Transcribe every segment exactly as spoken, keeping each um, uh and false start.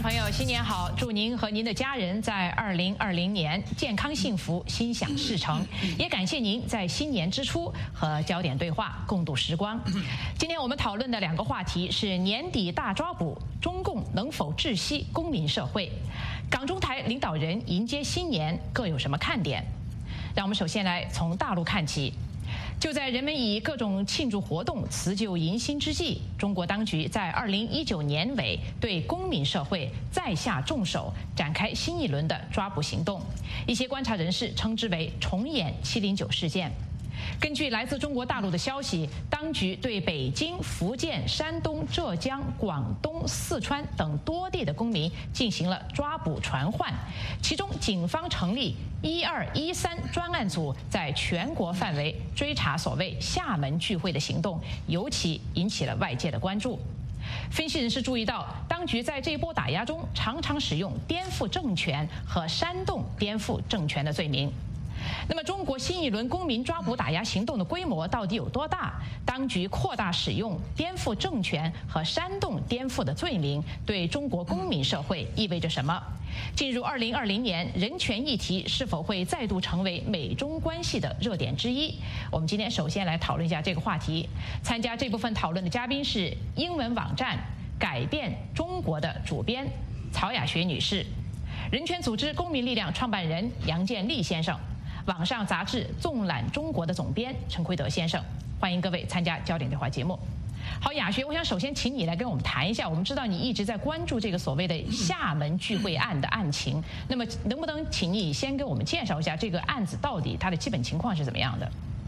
众朋友，新年好！祝您和您的家人在二零二零年健康幸福、心想事成。也感谢您在新年之初和焦点对话共度时光。今天我们讨论的两个话题是年底大抓捕，中共能否窒息公民社会？港中台领导人迎接新年各有什么看点？让我们首先来从大陆看起。就在人们以各种庆祝活动辞旧迎新之际，中国当局在二零一九年尾对公民社会再下重手，展开新一轮的抓捕行动。一些观察人士称之为重演七零九事件。根据来自中国大陆的消息，当局对北京、福建、山东、浙江、广东、四川等多地的公民进行了抓捕传唤，其中警方成立一二一三专案组，在全国范围追查所谓厦门聚会的行动，尤其引起了外界的关注。分析人士注意到，当局在这一波打压中常常使用颠覆政权和煽动颠覆政权的罪名。那么，中国新一轮公民抓捕打压行动的规模到底有多大？当局扩大使用颠覆政权和煽动颠覆的罪名，对中国公民社会意味着什么？进入二零二零年，人权议题是否会再度成为美中关系的热点之一？我们今天首先来讨论一下这个话题。参加这部分讨论的嘉宾是英文网站《改变中国》的主编曹雅学女士，人权组织公民力量创办人杨建立先生，网上杂志《纵览中国》的总编陈奎德先生。欢迎各位参加焦点对话节目。好，雅学，我想首先请你来跟我们谈一下，我们知道你一直在关注这个所谓的厦门聚会案的案情，那么能不能请你先给我们介绍一下这个案子到底它的基本情况是怎么样的？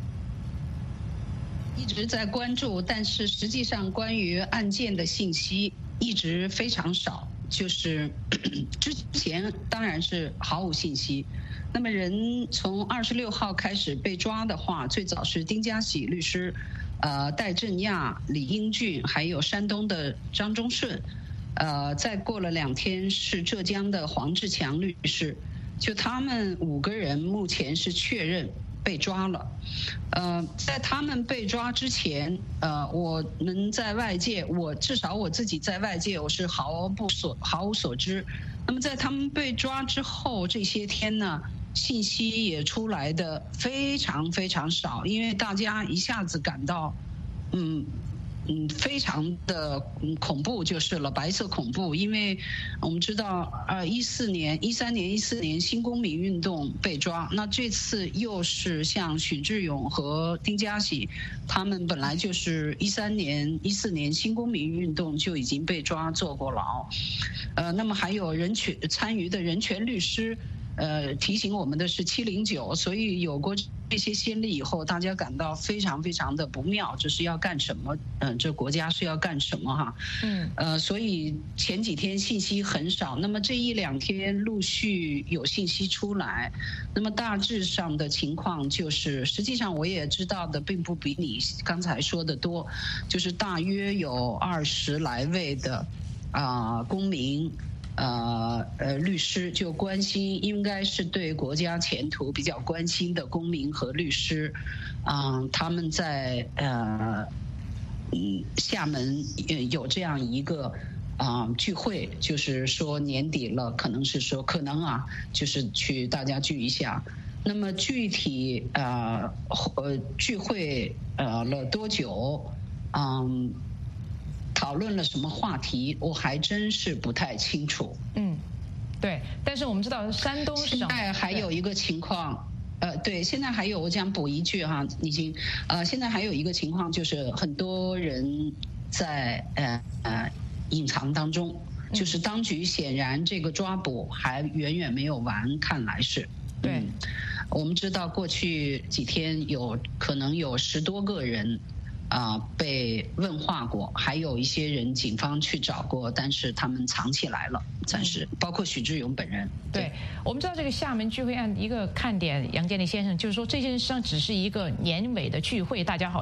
一直在关注，但是实际上关于案件的信息一直非常少，就是之前当然是毫无信息。那么人从二十六号开始被抓的话，最早是丁家喜律师，呃，戴振亚、李英俊，还有山东的张忠顺，呃，再过了两天是浙江的黄志强律师，就他们五个人目前是确认被抓了。呃，在他们被抓之前，呃，我们在外界，我至少我自己在外界我是毫不所毫无所知。那么在他们被抓之后这些天呢，信息也出来的非常非常少，因为大家一下子感到，嗯嗯，非常的恐怖就是了，白色恐怖。因为我们知道，呃，一四年、一三年、一四年新公民运动被抓，那这次又是像许志勇和丁家喜，他们本来就是一三年、一四年新公民运动就已经被抓坐过牢，呃，那么还有人权参与的人权律师。呃，提醒我们的是七零九，所以有过这些先例以后，大家感到非常非常的不妙，这是要干什么？嗯、呃，这国家是要干什么哈？嗯，呃，所以前几天信息很少，那么这一两天陆续有信息出来，那么大致上的情况就是，实际上我也知道的并不比你刚才说的多，就是大约有二十来位的啊、呃、公民。呃呃，律师就关心，应该是对国家前途比较关心的公民和律师，啊、呃，他们在呃嗯厦门有这样一个啊、呃、聚会，就是说年底了，可能是说可能啊，就是去大家聚一下。那么具体呃呃聚会呃了多久？嗯。讨论了什么话题，我还真是不太清楚。 嗯，对。但是我们知道山东省现在还有一个情况，呃，对，现在还有我想补一句哈，已经呃，现在还有一个情况就是很多人在呃呃隐藏当中，就是当局显然这个抓捕还远远没有完，看来是。 对、 嗯，我们知道过去几天有可能有十多个人。啊、呃，被问话过，还有一些人警方去找过，但是他们藏起来了，暂时，包括许志勇本人。 对，对我们知道这个厦门聚会案一个看点，杨建立先生就是说，这件事上只是一个年尾的聚会，大家好像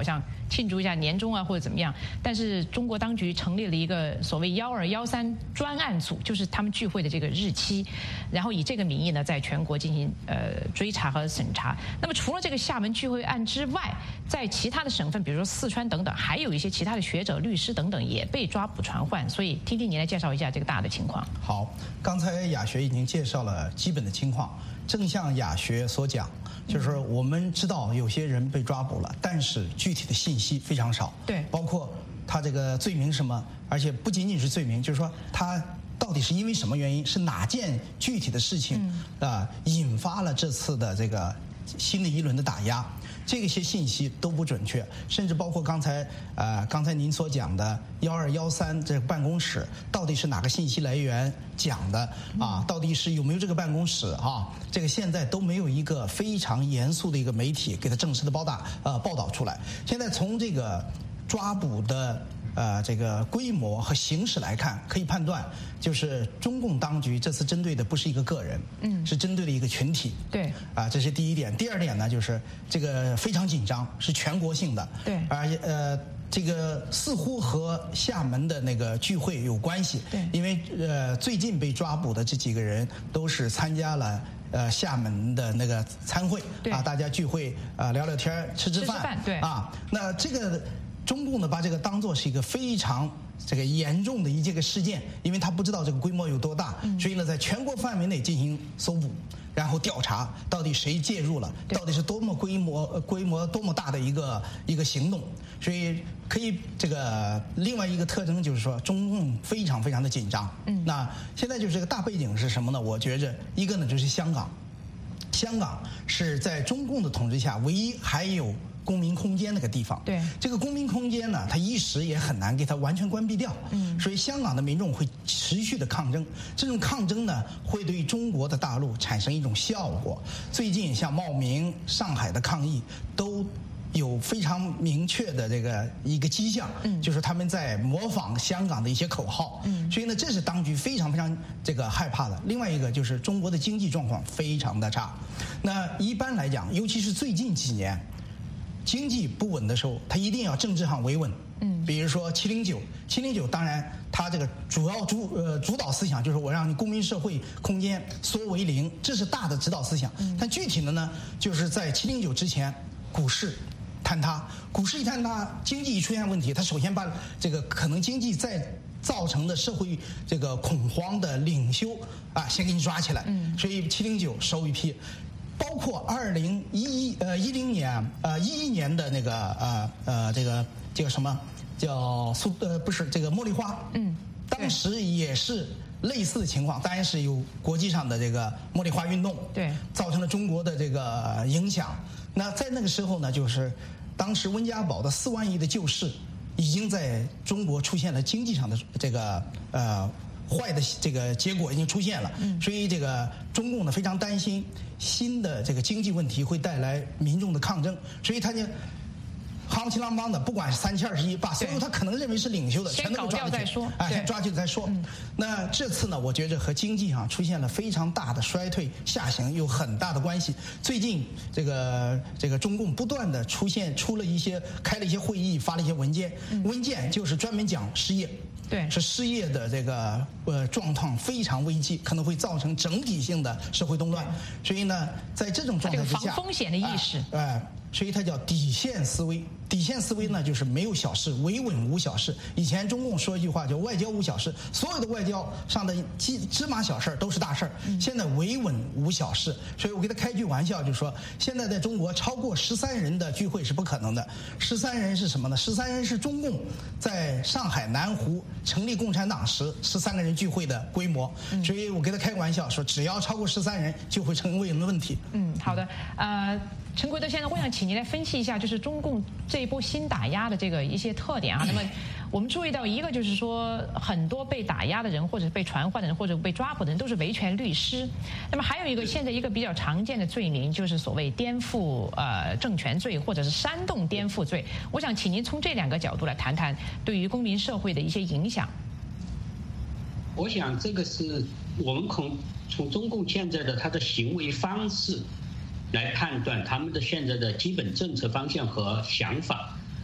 庆祝一下年终啊或者怎么样。但是中国当局成立了一个所谓“幺二幺三”专案组，就是他们聚会的这个日期，然后以这个名义呢，在全国进行呃追查和审查。那么除了这个厦门聚会案之外，在其他的省份，比如说四川等等，还有一些其他的学者、律师等等也被抓捕传唤。所以，听听你来介绍一下这个大的情况。 好，刚才雅学已经介绍了基本的情况，正像雅学所讲，就是我们知道有些人被抓捕了，但是具体的信息非常少。 对， 包括他这个罪名什么，而且不仅仅是罪名，就是说他到底是因为什么原因，是哪件具体的事情啊、嗯呃、引发了这次的这个新的一轮的打压。这些信息都不准确，甚至包括刚才呃刚才您所讲的幺二幺三这个办公室到底是哪个信息来源讲的啊？到底是有没有这个办公室啊？这个现在都没有一个非常严肃的一个媒体给他正式的报道呃报道出来。现在从这个抓捕的呃这个规模和形式来看，可以判断就是中共当局这次针对的不是一个个人，嗯，是针对的一个群体。 对， 啊，这是第一点。第二点呢，就是这个非常紧张，是全国性的。 对， 而且呃，这个似乎和厦门的那个聚会有关系。 对， 因为呃，最近被抓捕的这几个人都是参加了呃厦门的那个参会，啊，大家聚会啊、呃、聊聊天吃吃饭， 吃吃饭对啊，那这个中共呢把这个当作是一个非常这个严重的一这个事件，因为他不知道这个规模有多大，嗯、所以呢在全国范围内进行搜捕。然后调查到底谁介入了，到底是多么规模规模多么大的一个一个行动，所以可以这个另外一个特征就是说中共非常非常的紧张。嗯，那现在就是这个大背景是什么呢？我觉着一个呢就是香港，香港是在中共的统治下唯一还有公民空间那个地方。 对， 这个公民空间呢，它一时也很难给它完全关闭掉。嗯，所以香港的民众会持续的抗争，这种抗争呢，会对中国的大陆产生一种效果。最近像茂名、上海的抗议都有非常明确的这个一个迹象，嗯，就是他们在模仿香港的一些口号。嗯，所以呢，这是当局非常非常这个害怕的。另外一个就是中国的经济状况非常的差。那一般来讲，尤其是最近几年。经济不稳的时候，他一定要政治上维稳。嗯，比如说七零九，七零九当然他这个主要主呃主导思想就是我让你公民社会空间缩为零，这是大的指导思想。嗯，但具体的呢，就是在七零九之前，股市坍塌，股市一坍塌，经济一出现问题，他首先把这个可能经济再造成的社会这个恐慌的领袖啊，先给你抓起来。嗯，所以七零九收一批。包括二零一一呃一零年呃一一年的那个呃呃这个这个什么叫苏呃不是这个茉莉花，嗯，当时也是类似的情况，当然是有国际上的这个茉莉花运动， 对， 造成了中国的这个影响。那在那个时候呢，就是当时温家宝的四万亿的救市，已经在中国出现了经济上的这个呃。坏的这个结果已经出现了，所以这个中共呢非常担心新的这个经济问题会带来民众的抗争，所以他就夯啷啷的，不管是三七二十一，把所有他可能认为是领袖的全都抓再说， 啊，先抓去再说。嗯、那这次呢，我觉着和经济上出现了非常大的衰退下行有很大的关系。最近这个这个中共不断的出现出了一些开了一些会议，发了一些文件，嗯、文件就是专门讲失业。 对， 是失业的这个呃状况非常危机，可能会造成整体性的社会动乱。所以呢，在这种状态之下， 防风险的意识， 哎、呃呃，所以它叫底线思维。底线思维呢，就是没有小事，维稳无小事。以前中共说一句话叫外交无小事，所有的外交上的芝芝麻小事都是大事儿。现在维稳无小事，所以我给他开句玩笑，就说现在在中国超过十三人的聚会是不可能的。十三人是什么呢？十三人是中共在上海南湖成立共产党时十三个人聚会的规模。所以我给他开个玩笑说，只要超过十三人，就会成为问题。 嗯，好的，呃。陈国德先生，我想请您来分析一下，就是中共这一波新打压的这个一些特点啊。那么，我们注意到一个就是说，很多被打压的人，或者被传唤的人，或者被抓捕的人，都是维权律师。那么，还有一个现在一个比较常见的罪名，就是所谓颠覆呃政权罪，或者是煽动颠覆罪。我想请您从这两个角度来谈谈对于公民社会的一些影响。 我想这个是我们从从中共现在的他的行为方式来判断他们的现在的基本政策方向和想法。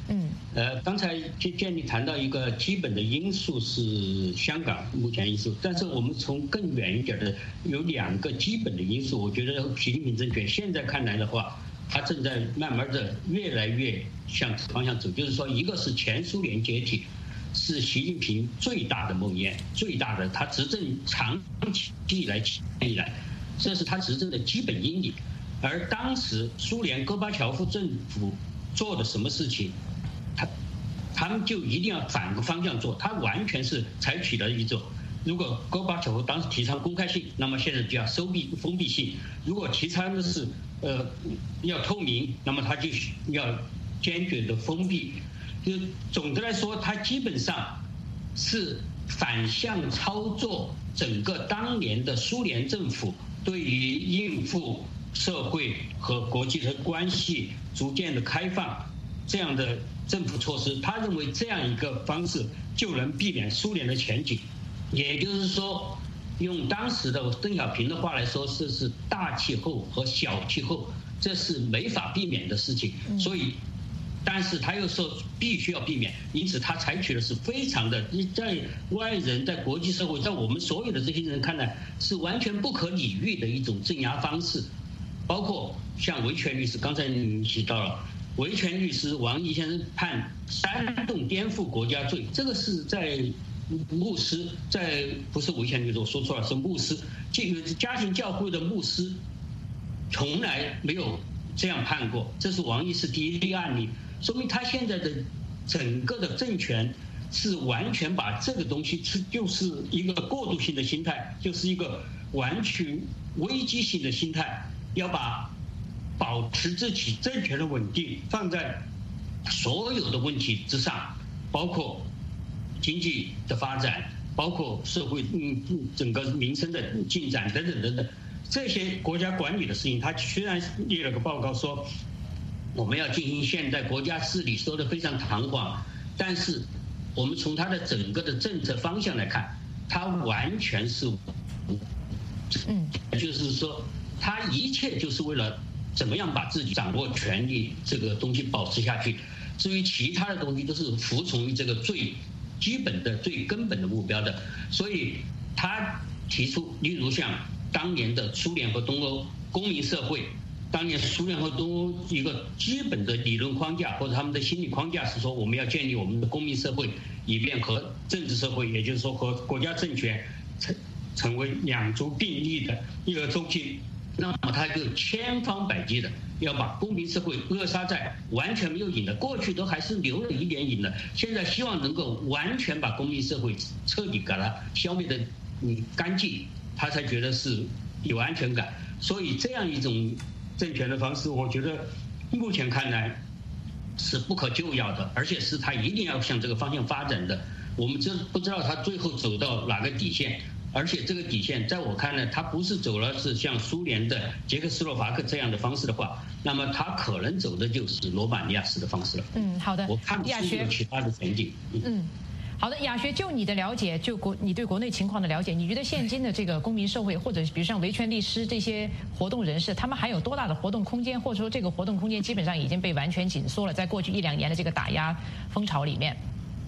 嗯，呃，刚才建立谈到一个基本的因素是香港目前因素，但是我们从更远一点的有两个基本的因素，我觉得习近平政权现在看来的话，它正在慢慢的越来越向此方向走，就是说，一个是前苏联解体，是习近平最大的梦魇，最大的他执政长期以来以来，这是他执政的基本阴影。而当时苏联戈巴乔夫政府做的什么事情，他他们就一定要反个方向做，他完全是采取了一种，如果戈巴乔夫当时提倡公开性，那么现在就要收闭封闭性；如果提倡的是呃要透明，那么他就要坚决的封闭。就总的来说，他基本上是反向操作整个当年的苏联政府对于应付社会和国际的关系逐渐的开放这样的政府措施，他认为这样一个方式就能避免苏联的前景。也就是说，用当时的邓小平的话来说，这是大气候和小气候，这是没法避免的事情。所以，但是他又说必须要避免，因此他采取的是非常的，在外人、在国际社会、在我们所有的这些人看来是完全不可理喻的一种镇压方式。包括像维权律师，刚才你提到了维权律师王毅先生判煽动颠覆国家罪，这个是在牧师，在不是维权律师，我说错了，是牧师，这个家庭教会的牧师从来没有这样判过，这是王毅是第一例案例，说明他现在的整个的政权是完全把这个东西是就是一个过渡性的心态，就是一个完全危机性的心态，要把保持自己政权的稳定放在所有的问题之上，包括经济的发展，包括社会嗯整个民生的进展等等等等，这些国家管理的事情，他虽然列了个报告说我们要进行现代国家治理，说得非常堂皇，但是我们从他的整个的政策方向来看，他完全是嗯，就是说他一切就是为了怎么样把自己掌握权力这个东西保持下去，至于其他的东西都是服从于这个最基本的最根本的目标的。所以他提出例如像当年的苏联和东欧公民社会，当年苏联和东欧一个基本的理论框架或者他们的心理框架是说，我们要建立我们的公民社会，以便和政治社会，也就是说和国家政权成成为两足并立的一个中心。那么他就千方百计的要把公民社会扼杀在完全没有影的，过去都还是留了一点影的，现在希望能够完全把公民社会彻底给它消灭的嗯干净，他才觉得是有安全感。所以这样一种政权的方式，我觉得目前看来是不可救药的，而且是他一定要向这个方向发展的。我们知不知道他最后走到哪个底线？而且这个底线在我看来，它不是走了是像苏联的捷克斯洛伐克这样的方式的话，那么它可能走的就是罗马尼亚式的方式了。 嗯，好的。 我看不出有其他的前景。 嗯，好的，雅学，就你的了解，就国你对国内情况的了解，你觉得现今的这个公民社会，或者比如像维权律师这些活动人士，他们还有多大的活动空间，或者说这个活动空间基本上已经被完全紧缩了？在过去一两年的这个打压风潮里面。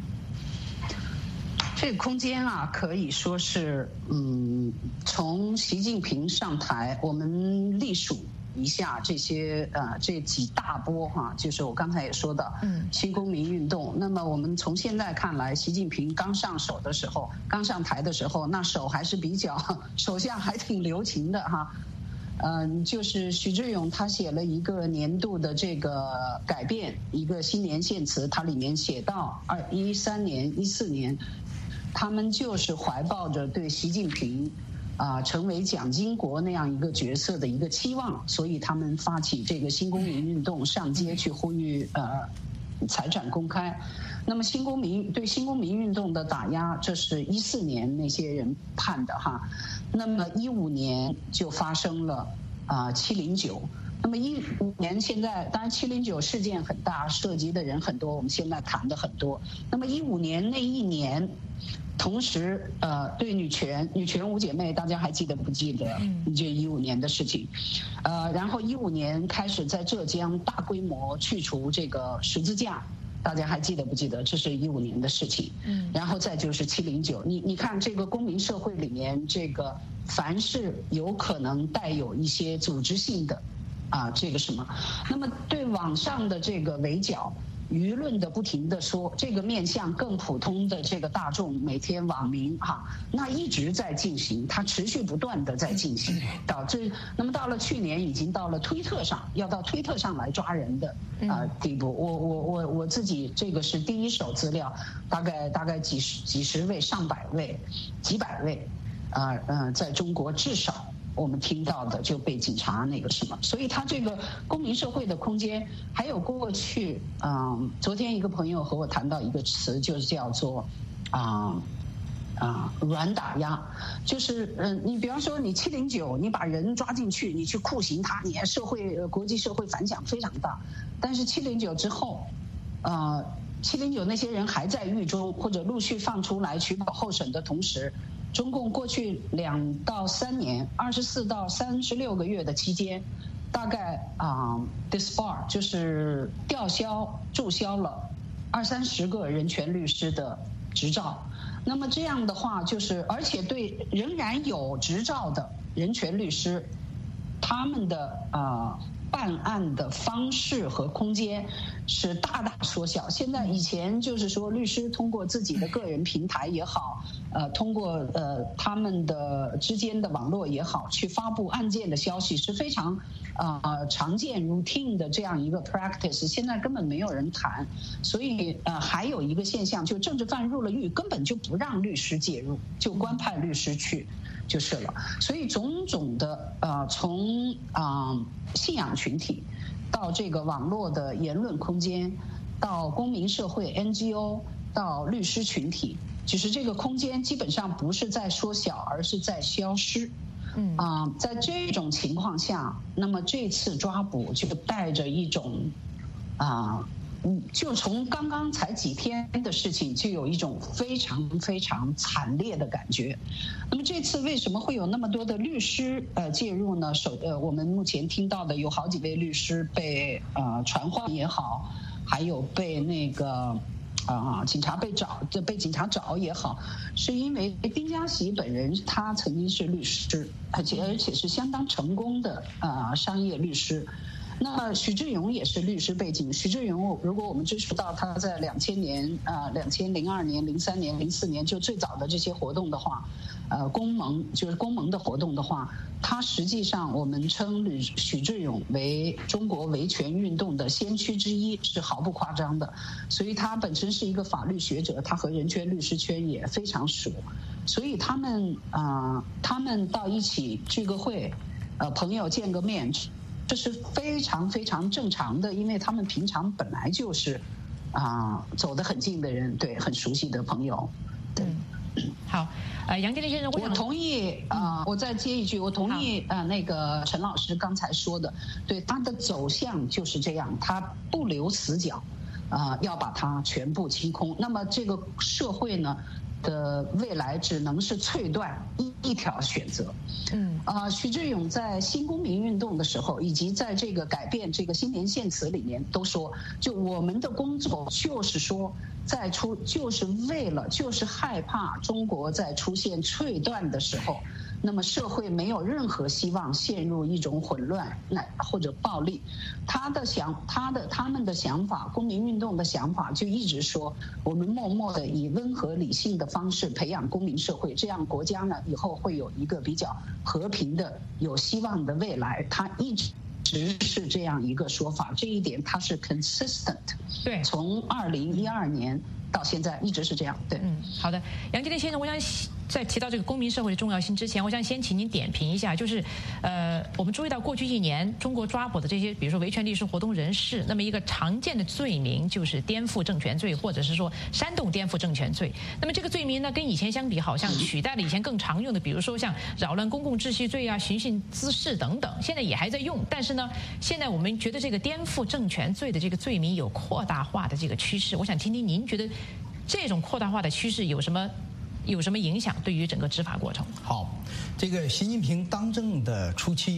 这个空间啊，可以说是，嗯，从习近平上台，我们隶属一下这些呃这几大波哈、啊，就是我刚才也说的，嗯，新公民运动。那么我们从现在看来，习近平刚上手的时候，刚上台的时候，那手还是比较，手下还挺留情的哈。嗯，就是许志勇他写了一个年度的这个改变，一个新年献词，它里面写到二一三年、一四年。他们就是怀抱着对习近平啊、呃、成为蒋经国那样一个角色的一个期望，所以他们发起这个新公民运动，上街去呼吁呃财产公开。那么新公民对新公民运动的打压，这是一四年那些人判的哈。那么一五年就发生了啊七零九。那么一五年现在当然七零九事件很大，涉及的人很多，我们现在谈的很多。那么一五年那一年，同时呃对女权女权五姐妹，大家还记得不记得？嗯，这一五年的事情，呃，然后一五年开始在浙江大规模去除这个十字架， 大家还记得不记得？这是一五年的事情。嗯，然后再就是七零九，你你看这个公民社会里面，这个凡是有可能带有一些组织性的，啊，这个什么，那么对网上的这个围剿。舆论的不停的说，这个面向更普通的这个大众，每天网民哈，那一直在进行，它持续不断的在进行，导致那么到了去年已经到了推特上，要到推特上来抓人的啊、呃、地步。我我我我自己这个是第一手资料，大概大概几十几十位、上百位、几百位，啊呃，呃，在中国至少。我们听到的就被警察那个什么，所以他这个公民社会的空间，还有过去，嗯，昨天一个朋友和我谈到一个词，就是叫做，啊、嗯、啊、呃、软打压，就是嗯、呃，你比方说你七零九，你把人抓进去，你去酷刑他，你社会国际社会反响非常大，但是七零九之后，呃，七零九那些人还在狱中或者陆续放出来取保候审的同时。中共过去两到三年，二十四到三十六个月的期间，大概啊、呃、，disbar 就是吊销、注销了二三十个人权律师的执照。那么这样的话，就是而且对仍然有执照的人权律师，他们的啊。呃办案的方式和空间是大大缩小。现在以前就是说，律师通过自己的个人平台也好，呃，通过呃他们的之间的网络也好，去发布案件的消息是非常呃常见 routine 的这样一个 practice。现在根本没有人谈，所以呃还有一个现象，就政治犯入了狱，根本就不让律师介入，就官派律师去。就是了，所以种种的呃，从啊、呃、信仰群体，到这个网络的言论空间，到公民社会 N G O， 到律师群体，其实这个空间基本上不是在缩小，而是在消失。嗯啊、呃，在这种情况下，那么这次抓捕就带着一种啊。呃嗯，就从刚刚才几天的事情，就有一种非常非常惨烈的感觉。那么这次为什么会有那么多的律师呃介入呢？首呃，我们目前听到的有好几位律师被呃传唤也好，还有被那个啊、呃、警察被找，这被警察找也好，是因为丁家喜本人他曾经是律师，而且而且是相当成功的啊、呃、商业律师。那么许志勇也是律师背景。许志勇，如果我们追溯到他在两千年、啊两千零二年、零三年、零四年就最早的这些活动的话，呃，公盟就是公盟的活动的话，他实际上我们称许志勇为中国维权运动的先驱之一，是毫不夸张的。所以他本身是一个法律学者，他和人权律师圈也非常熟，所以他们啊、呃，他们到一起聚个会，呃，朋友见个面。这是非常非常正常的，因为他们平常本来就是啊、呃、走得很近的人，对，很熟悉的朋友。对， 嗯、好，呃，杨建立先生，我我同意啊、呃，我再接一句，我同意呃那个陈老师刚才说的，对，他的走向就是这样，他不留死角，啊、呃，要把它全部清空。那么这个社会呢？的未来只能是脆断一一条选择。嗯啊、呃，徐志勇在新公民运动的时候，以及在这个改变这个新年献词里面都说，就我们的工作就是说，在出就是为了就是害怕中国在出现脆断的时候。那么社会没有任何希望陷入一种混乱那或者暴力，他的想他的他们的想法，公民运动的想法就一直说，我们默默的以温和理性的方式培养公民社会，这样国家呢以后会有一个比较和平的、有希望的未来。他一直。直是这样一个说法，这一点它是 consistent。 对， 从二零一二年到现在一直是这样。对， 嗯，好的，杨建立先生，我想在提到这个公民社会的重要性之前，我想先请您点评一下，就是，呃，我们注意到过去一年中国抓捕的这些，比如说维权律师活动人士，那么一个常见的罪名就是颠覆政权罪，或者是说煽动颠覆政权罪。那么这个罪名呢，跟以前相比，好像取代了以前更常用的，比如说像扰乱公共秩序罪啊、寻衅滋事等等，现在也还在用，但是呢，现在我们觉得这个颠覆政权罪的这个罪名有扩大化的这个趋势。我想听听您觉得这种扩大化的趋势有什么？有什么影响对于整个执法过程？ 好，这个习近平当政的初期，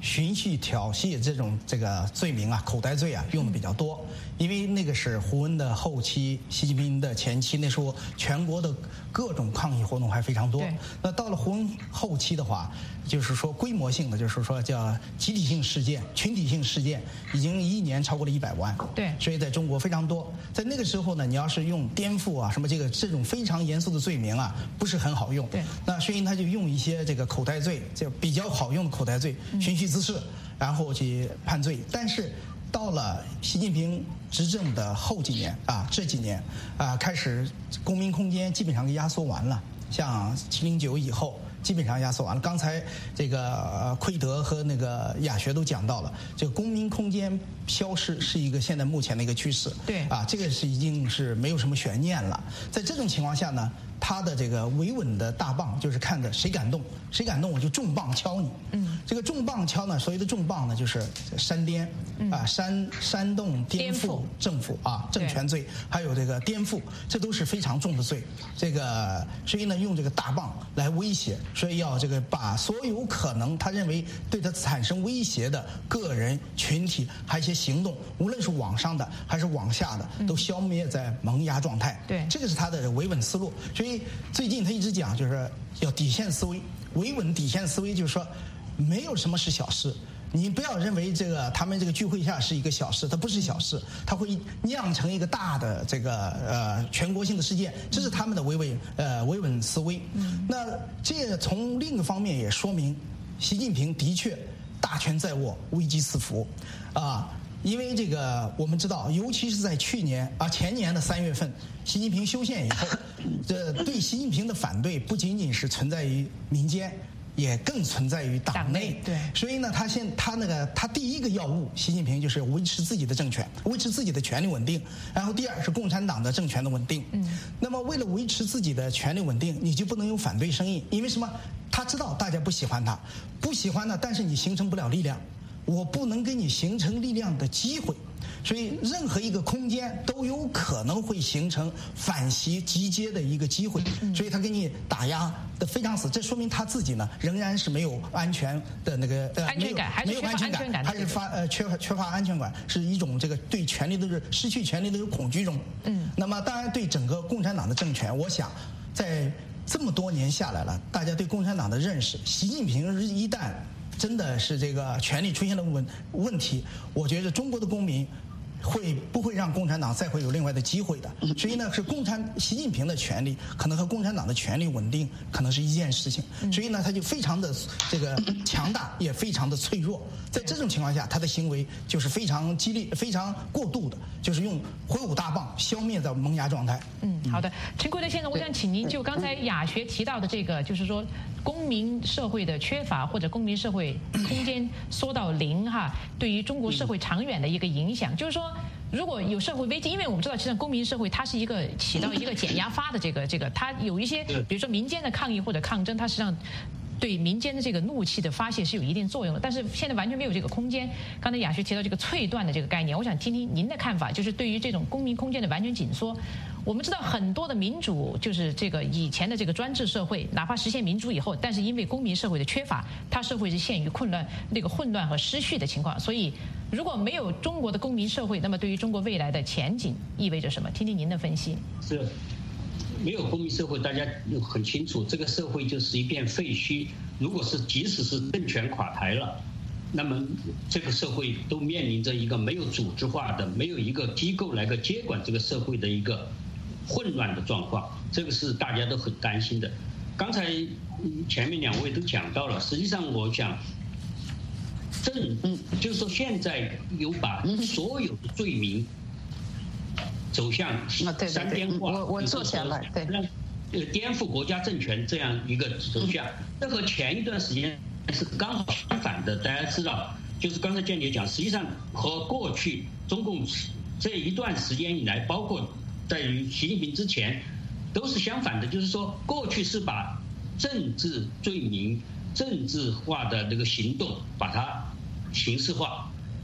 寻衅挑衅这种这个罪名啊，口袋罪啊，用的比较多，因为那个是胡温的后期，习近平的前期，那时候全国的各种抗议活动还非常多。那到了胡温后期的话，就是说规模性的，就是说叫集体性事件、群体性事件，已经一年超过了一百万。 对， 所以在中国非常多。在那个时候呢，你要是用颠覆啊什么这个这种非常严肃的罪名啊，不是很好用。 对， 那所以他就用一些这个口袋罪，就比较好用的口袋罪，循序滋事，然后去判罪。但是到了习近平执政的后几年啊，这几年啊，开始公民空间基本上给压缩完了，像七零九以后。基本上压缩完了。刚才这个呃奎德和那个雅学都讲到了，这个公民空间消失是一个现在目前的一个趋势。 对啊，这个是已经是没有什么悬念了。在这种情况下呢，他的这个维稳的大棒就是看着谁敢动，谁敢动我就重磅敲你。嗯，这个重磅敲呢，所谓的重磅呢，就是煽颠啊、煽煽动、颠覆政府啊政权罪，还有这个颠覆，这都是非常重的罪。这个所以呢，用这个大棒来威胁。所以要这个把所有可能他认为对他产生威胁的个人、群体，还有一些行动，无论是网上的还是网下的，都消灭在萌芽状态。 对， 这个是他的维稳思路。所以最近他一直讲，就是要底线思维，维稳底线思维，就是说没有什么是小事。你不要认为这个他们这个聚会下是一个小事，它不是小事，它会酿成一个大的这个呃全国性的事件，这是他们的维稳呃维稳思维。那这从另一个方面也说明，习近平的确大权在握，危机四伏，啊。因为这个我们知道，尤其是在去年啊前年的三月份，习近平修宪以后，这对习近平的反对不仅仅是存在于民间。也更存在于党内， 对， 所以呢，他现他那个他第一个要务，习近平就是维持自己的政权，维持自己的权力稳定。然后第二是共产党的政权的稳定。嗯，那么为了维持自己的权力稳定，你就不能有反对声音，因为什么？他知道大家不喜欢他，不喜欢他，但是你形成不了力量，我不能给你形成力量的机会。所以，任何一个空间都有可能会形成反袭集结的一个机会，所以他给你打压的非常死。这说明他自己呢，仍然是没有安全的那个呃安全感， 没有安全感，还是发呃缺乏缺乏安全感，是一种这个对权力的是失去权力的恐惧中。嗯，那么当然对整个共产党的政权，我想在这么多年下来了，大家对共产党的认识，习近平一旦真的是这个权力出现了问问题，我觉得中国的公民。会不会让共产党再会有另外的机会的？所以呢，是共产习近平的权力可能和共产党的权力稳定可能是一件事情。所以呢，他就非常的这个强大，也非常的脆弱。在这种情况下，他的行为就是非常激烈、非常过度的，就是用挥舞大棒消灭到萌芽状态。 嗯，好的，陈奎德先生，我想请您就刚才雅学提到的这个，就是说公民社会的缺乏或者公民社会空间缩到零哈，对于中国社会长远的一个影响，就是说。如果有社会危机，因为我们知道，其实公民社会它是一个起到一个减压发的这个这个，它有一些，比如说民间的抗议或者抗争，它实际上对民间的这个怒气的发泄是有一定作用的。但是现在完全没有这个空间。刚才雅学提到这个脆断的这个概念，我想听听您的看法，就是对于这种公民空间的完全紧缩。我们知道很多的民主，就是这个以前的这个专制社会，哪怕实现民主以后，但是因为公民社会的缺乏，它社会是陷于混乱、那个混乱和失序的情况。所以，如果没有中国的公民社会，那么对于中国未来的前景意味着什么？听听您的分析。 是，没有公民社会，大家很清楚，这个社会就是一片废墟。如果是即使是政权垮台了，那么这个社会都面临着一个没有组织化的、没有一个机构来个接管这个社会的一个混乱的状况，这个是大家都很担心的。刚才前面两位都讲到了，实际上我想，正就是说现在有把所有的罪名走向三边化， 我我做下来，对， 呃，颠覆国家政权这样一个走向，这和前一段时间是刚好相反的。大家知道，就是刚才间谍讲，实际上和过去中共这一段时间以来，包括在于习近平之前，都是相反的。就是说，过去是把政治罪名、政治化的这个行动把它形式化，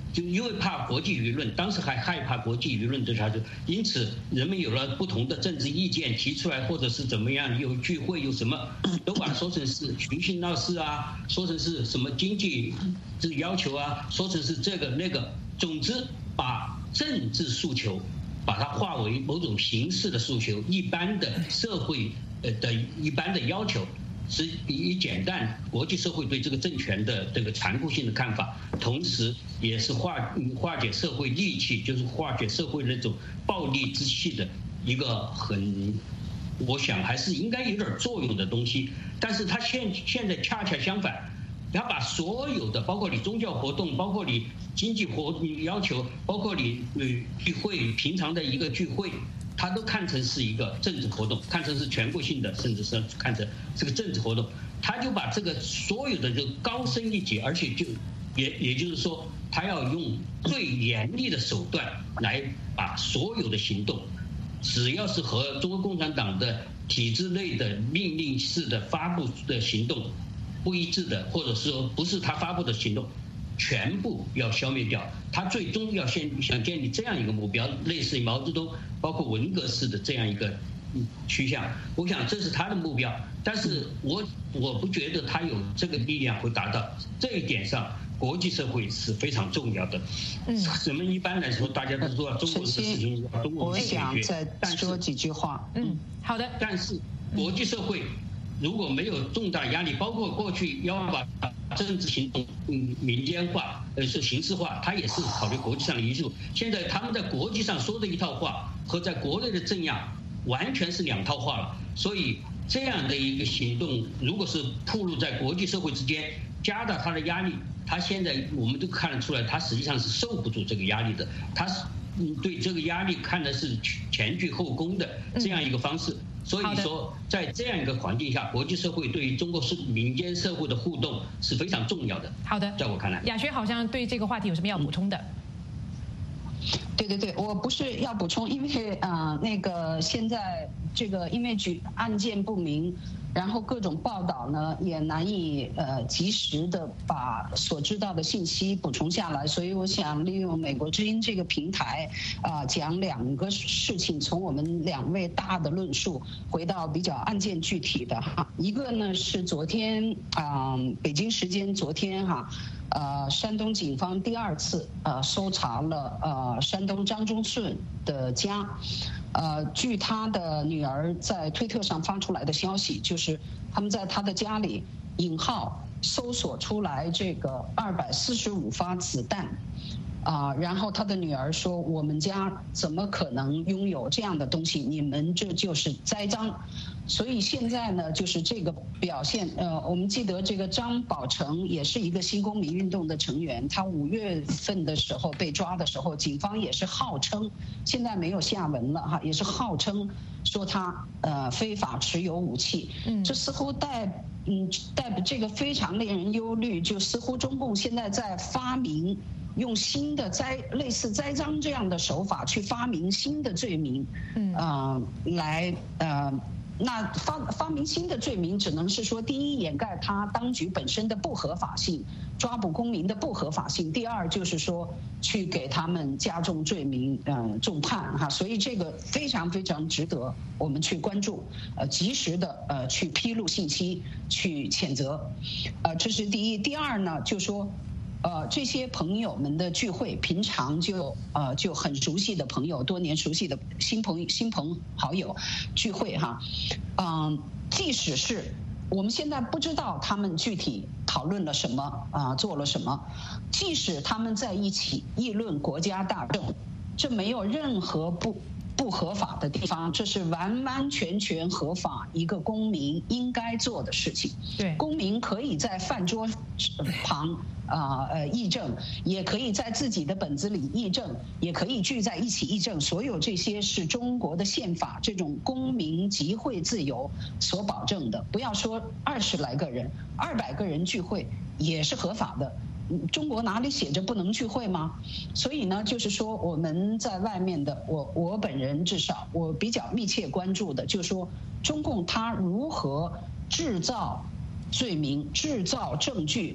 就因为怕国际舆论，当时还害怕国际舆论的下去，因此人们有了不同的政治意见提出来，或者是怎么样，有聚会有什么，都把它说成是寻衅闹事啊，说成是什么经济这个要求啊，说成是这个那个，总之把政治诉求把它化为某种形式的诉求，一般的社会呃的一般的要求。是以减淡国际社会对这个政权的这个残酷性的看法，同时也是化化解社会戾气，就是化解社会那种暴戾之气的一个很，我想还是应该有点作用的东西。但是它现现在恰恰相反，它把所有的，包括你宗教活动，包括你经济活要求，包括你呃聚会平常的一个聚会。他都看成是一个政治活动，看成是全国性的，甚至是看成是个政治活动，他就把这个所有的就高升一级，而且就也也就是说，他要用最严厉的手段来把所有的行动，只要是和中国共产党的体制内的命令式的发布的行动不一致的，或者说不是他发布的行动，全部要消灭掉。他最终要先想建立这样一个目标，类似于毛泽东包括文革式的这样一个趋向，我想这是他的目标。但是我我不觉得他有这个力量会达到这一点上，国际社会是非常重要的。嗯，我们一般来说大家都说中国的事情要中国去解决， 但是说几句话。 嗯，好的。 但是国际社会如果没有重大压力，包括过去要把政治行动嗯民间化，呃是形式化，它也是考虑国际上的因素。现在他们在国际上说的一套话和在国内的镇压完全是两套话了，所以这样的一个行动，如果是暴露在国际社会之间，加大它的压力，它现在我们都看得出来，它实际上是受不住这个压力的，它是嗯对这个压力看的是前倨后恭的这样一个方式。所以说，在这样一个环境下，国际社会对于中国是民间社会的互动是非常重要的。 好的， 在我看来， 雅学好像对这个话题有什么要补充的？嗯对对对，我不是要补充，因为呃那个现在这个因为举案件不明，然后各种报道呢也难以呃及时的把所知道的信息补充下来，所以我想利用美国之音这个平台啊、呃、讲两个事情，从我们两位大的论述回到比较案件具体的哈。一个呢是昨天啊、呃、北京时间昨天哈。呃，山东警方第二次呃搜查了呃山东张忠顺的家，呃，据他的女儿在推特上发出来的消息，就是他们在他的家里引号搜索出来这个二百四十五发子弹。啊、呃，然后他的女儿说：“我们家怎么可能拥有这样的东西？你们这就是栽赃。”所以现在呢，就是这个表现。呃，我们记得这个张宝成也是一个新公民运动的成员，他五月份的时候被抓的时候，警方也是号称，现在没有下文了哈，也是号称说他呃非法持有武器。嗯，这似乎带嗯带这个非常令人忧虑，就似乎中共现在在发明。用新的栽类似栽赃这样的手法去发明新的罪名，嗯，呃，来呃，那发发明新的罪名，只能是说，第一掩盖他当局本身的不合法性，抓捕公民的不合法性；第二就是说，去给他们加重罪名，呃，重判哈。所以这个非常非常值得我们去关注，呃，及时的呃去披露信息，去谴责，呃，这是第一。第二呢，就说。呃，这些朋友们的聚会，平常就呃就很熟悉的朋友，多年熟悉的新朋新朋好友聚会哈，嗯、呃，即使是我们现在不知道他们具体讨论了什么啊、呃，做了什么，即使他们在一起议论国家大政，这没有任何不不合法的地方，这是完完全全合法一个公民应该做的事情。对，公民可以在饭桌旁。啊呃议政，也可以在自己的本子里议政，也可以聚在一起议政，所有这些是中国的宪法这种公民集会自由所保证的。不要说二十来个人，二百个人聚会也是合法的。中国哪里写着不能聚会吗？所以呢，就是说我们在外面的，我我本人至少我比较密切关注的，就是说中共它如何制造罪名、制造证据。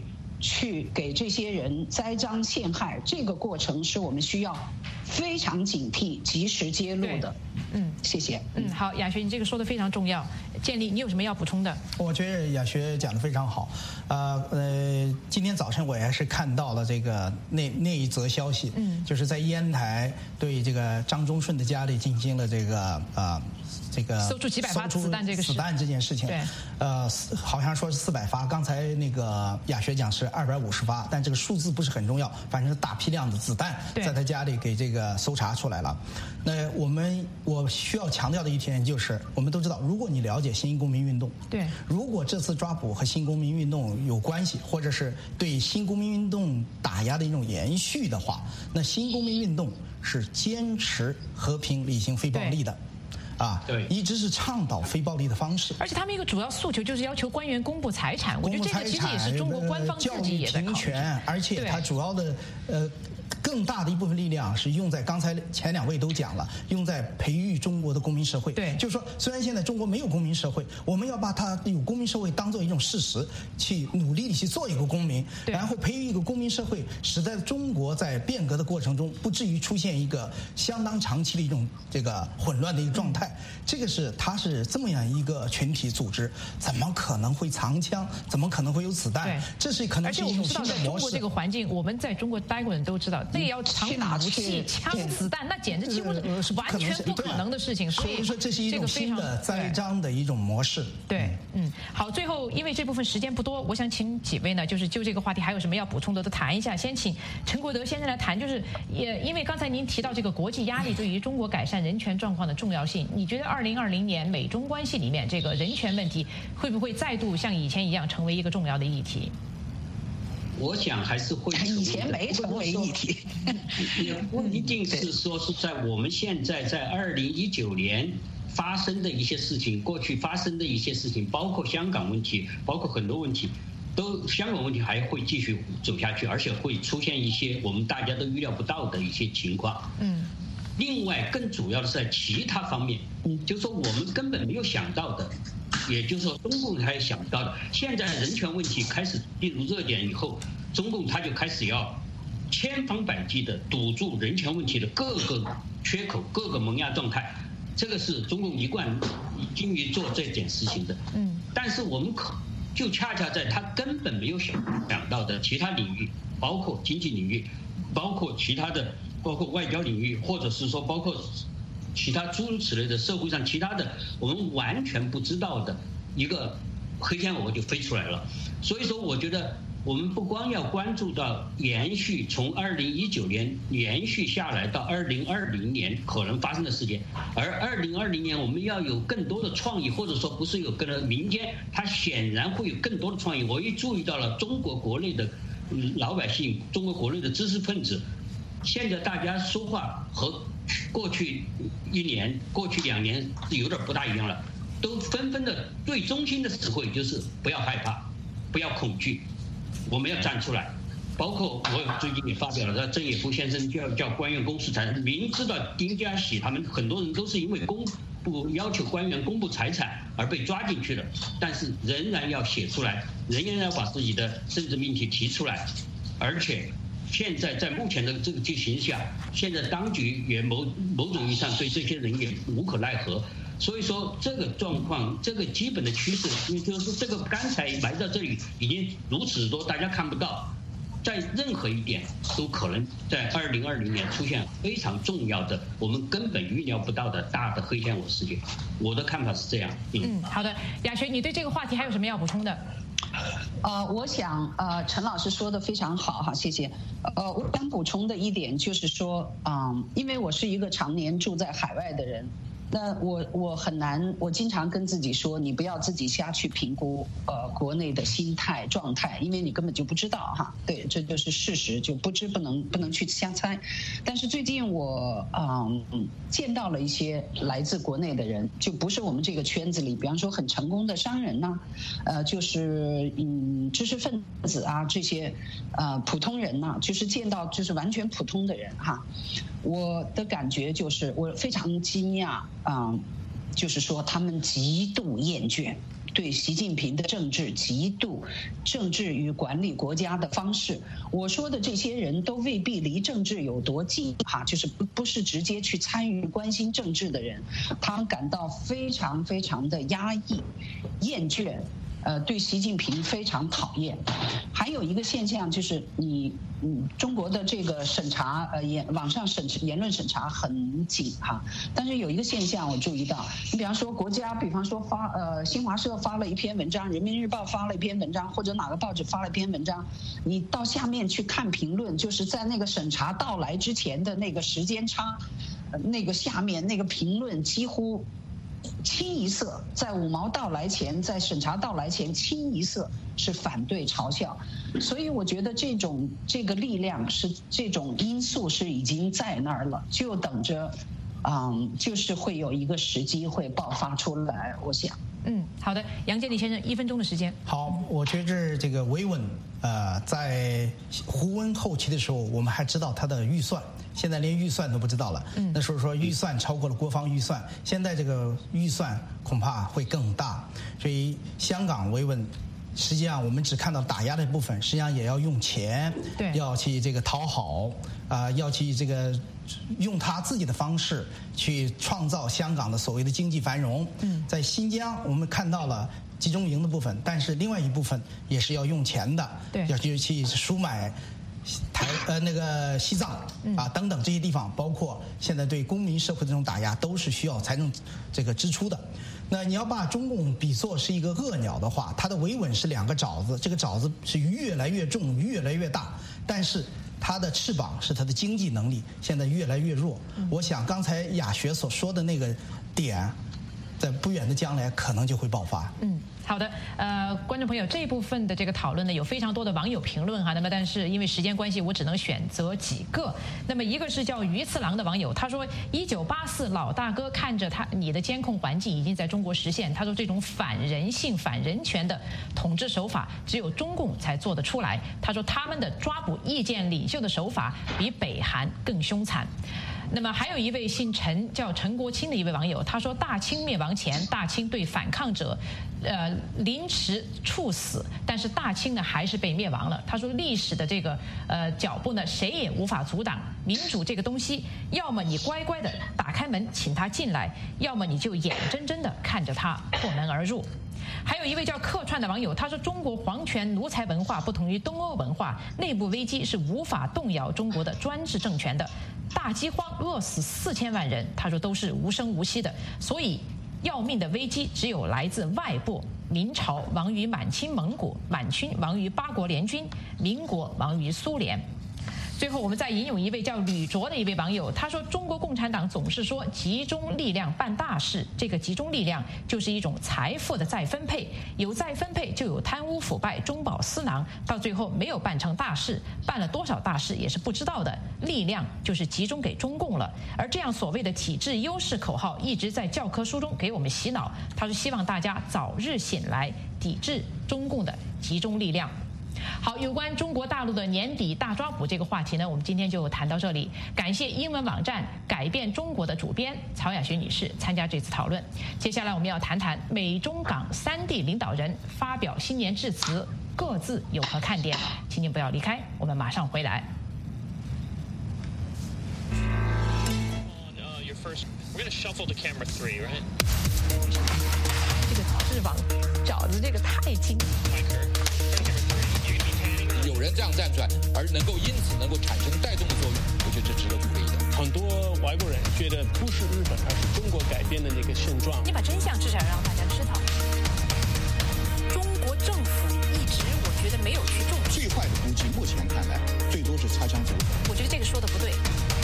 去给这些人栽赃陷害，这个过程是我们需要非常警惕、及时揭露的。嗯，谢谢。 嗯，好，雅学，你这个说的非常重要。建立，你有什么要补充的？ 我觉得雅学讲得非常好。呃呃，今天早晨我也是看到了这个那那一则消息，嗯，就是在烟台对这个张忠顺的家里进行了这个啊。呃这个搜出几百发子弹这个子弹这件事情， 对， 呃，好像说是四百发，刚才那个雅学讲是二百五十发，但这个数字不是很重要，反正是大批量的子弹在他家里给这个搜查出来了。那我们我需要强调的一点就是，我们都知道，如果你了解新公民运动， 对， 如果这次抓捕和新公民运动有关系，或者是对新公民运动打压的一种延续的话，那新公民运动是坚持和平、理性、非暴力的。啊， 对， 一直是倡导非暴力的方式。 而且他们一个主要诉求就是要求官员公布财产，我觉得这个其实也是中国官方自己也在考虑。 教育平权，而且它主要的呃。更大的一部分力量是用在刚才前两位都讲了，用在培育中国的公民社会。 对， 就是说，虽然现在中国没有公民社会，我们要把它有公民社会当做一种事实，去努力的去做一个公民，然后培育一个公民社会，使得中国在变革的过程中不至于出现一个相当长期的一种这个混乱的一个状态。这个是它是这么样一个群体组织，怎么可能会藏枪？怎么可能会有子弹？这是可能是一种新的模式。 而且我们知道，在中国这个环境，我们在中国待过的人都知道。这个要藏武器、枪、子弹，那简直几乎是完全不可能的事情。 所以说，这是一种新的栽赃的一种模式。 对，嗯，好，最后因为这部分时间不多，我想请几位呢，就是就这个话题还有什么要补充的都谈一下。先请陈国德先生来谈，就是也因为刚才您提到这个国际压力对于中国改善人权状况的重要性，你觉得二零二零年美中关系里面这个人权问题会不会再度像以前一样成为一个重要的议题？ 我想还是会成为的， 以前没成为议题， 也不一定是说是在我们现在在二零一九年发生的一些事情，过去发生的一些事情，包括香港问题，包括很多问题，都香港问题还会继续走下去，而且会出现一些我们大家都预料不到的一些情况。嗯。另外，更主要的是在其他方面，嗯，就是说我们根本没有想到的。也就是说，中共还想到的，现在人权问题开始进入热点以后，中共他就开始要千方百计的堵住人权问题的各个缺口、各个萌芽状态。这个是中共一贯精于做这件事情的。嗯，但是我们可就恰恰在他根本没有想想到的其他领域，包括经济领域，包括其他的，包括外交领域，或者是说包括。其他诸如此类的社会上其他的我们完全不知道的一个黑天鹅就飞出来了。所以说我觉得我们不光要关注到延续从二零一九年延续下来到二零二零年可能发生的事件，而二零二零年我们要有更多的创意，或者说不是有更多的民间它显然会有更多的创意。我也注意到了中国国内的老百姓，中国国内的知识分子，现在大家说话和过去一年、过去两年是有点不大一样了，都纷纷的最中心的词汇就是不要害怕，不要恐惧，我们要站出来。包括我最近也发表了，郑也夫先生叫叫官员公示财产，明知道丁家喜他们很多人都是因为公布要求官员公布财产而被抓进去的，但是仍然要写出来，仍然要把自己的政治命题提出来，而且。现在在目前的这个情形下，现在当局也某某种意义上对这些人也无可奈何，所以说这个状况，这个基本的趋势，也就是这个刚才埋在这里已经如此多，大家看不到，在任何一点都可能在二零二零年出现非常重要的，我们根本预料不到的大的黑天鹅事件。我的看法是这样。 嗯，嗯好的，雅学，你对这个话题还有什么要补充的？ 呃，我想呃，陈老师说的非常好哈，谢谢。呃，我想补充的一点就是说，嗯，因为我是一个常年住在海外的人。那我我很难，我经常跟自己说，你不要自己瞎去评估呃国内的心态状态，因为你根本就不知道哈。对，这就是事实，就不知不能不能去瞎猜。但是最近我嗯见到了一些来自国内的人，就不是我们这个圈子里，比方说很成功的商人呐、啊，呃，就是嗯知识分子啊这些呃普通人呐、啊，就是见到就是完全普通的人哈。我的感觉就是我非常惊讶啊、嗯，就是说他们极度厌倦， 对习近平的政治极度政治与管理国家的方式。我说的这些人都未必离政治有多近哈，就是不不是直接去参与关心政治的人，他们感到非常非常的压抑、厌倦。呃，对习近平非常讨厌。还有一个现象就是，你嗯，中国的这个审查，呃，言网上审言论审查很紧哈。但是有一个现象我注意到，你比方说国家，比方说发呃新华社发了一篇文章，人民日报发了一篇文章，或者哪个报纸发了一篇文章，你到下面去看评论，就是在那个审查到来之前的那个时间差，呃、那个下面那个评论几乎。清一色，在五毛到来前，在审查到来前，清一色是反对嘲笑，所以我觉得这种这个力量是这种因素是已经在那儿了，就等着，嗯，就是会有一个时机会爆发出来，我想。 嗯，好的，杨建立先生，一分钟的时间。 好，我觉着这个维稳，呃，在胡温后期的时候，我们还知道他的预算，现在连预算都不知道了。嗯，那时候说预算超过了国防预算，现在这个预算恐怕会更大，所以香港维稳。实际上，我们只看到打压的部分，实际上也要用钱， 对， 要去这个讨好，啊、呃，要去这个用他自己的方式去创造香港的所谓的经济繁荣。嗯，在新疆，我们看到了集中营的部分，但是另外一部分也是要用钱的， 对， 要去去赎买台呃那个西藏啊等等这些地方，包括现在对公民社会的这种打压，都是需要财政这个支出的。那你要把中共比作是一个恶鸟的话，它的维稳是两个爪子，这个爪子是越来越重、越来越大，但是它的翅膀是它的经济能力现在越来越弱。我想刚才雅学所说的那个点，在不远的将来可能就会爆发。 嗯。好的，呃，观众朋友，这一部分的这个讨论呢，有非常多的网友评论哈。那么，但是因为时间关系，我只能选择几个。那么，一个是叫鱼次郎的网友，他说：“一九八四老大哥看着他你的监控环境已经在中国实现。他说这种反人性、反人权的统治手法，只有中共才做得出来。他说他们的抓捕意见领袖的手法比北韩更凶残。”那么还有一位姓陈叫陈国清的一位网友，他说大清灭亡前，大清对反抗者，呃凌迟处死，但是大清呢还是被灭亡了。他说历史的这个呃脚步呢，谁也无法阻挡。民主这个东西，要么你乖乖的打开门请他进来，要么你就眼睁睁的看着他破门而入。还有一位叫客串的网友，他说中国皇权奴才文化不同于东欧文化，内部危机是无法动摇中国的专制政权的。大饥荒饿死四千万人，他说都是无声无息的，所以要命的危机只有来自外部。明朝亡于满清蒙古，满清亡于八国联军，民国亡于苏联。最后，我们再引用一位叫吕卓的一位网友，他说：“中国共产党总是说集中力量办大事，这个集中力量就是一种财富的再分配，有再分配就有贪污腐败、中饱私囊，到最后没有办成大事，办了多少大事也是不知道的。力量就是集中给中共了，而这样所谓的体制优势口号一直在教科书中给我们洗脑。他说希望大家早日醒来，抵制中共的集中力量。”好，有关中国大陆的年底大抓捕这个话题呢，我们今天就谈到这里。感谢英文网站改变中国的主编曹雅雪女士参加这次讨论。接下来我们要谈谈美中港三地领导人发表新年致辞，各自有何看点？请您不要离开，我们马上回来。这个翅膀爪子这个太轻。 有人这样站出来，而能够因此能够产生带动的作用，我觉得这值得鼓励的。 很多外国人觉得不是日本，而是中国改变的那个现状。 你把真相至少让大家知道。中国政府一直我觉得没有去重视。 最坏的估计，目前看来最多是擦枪走火。 我觉得这个说的不对。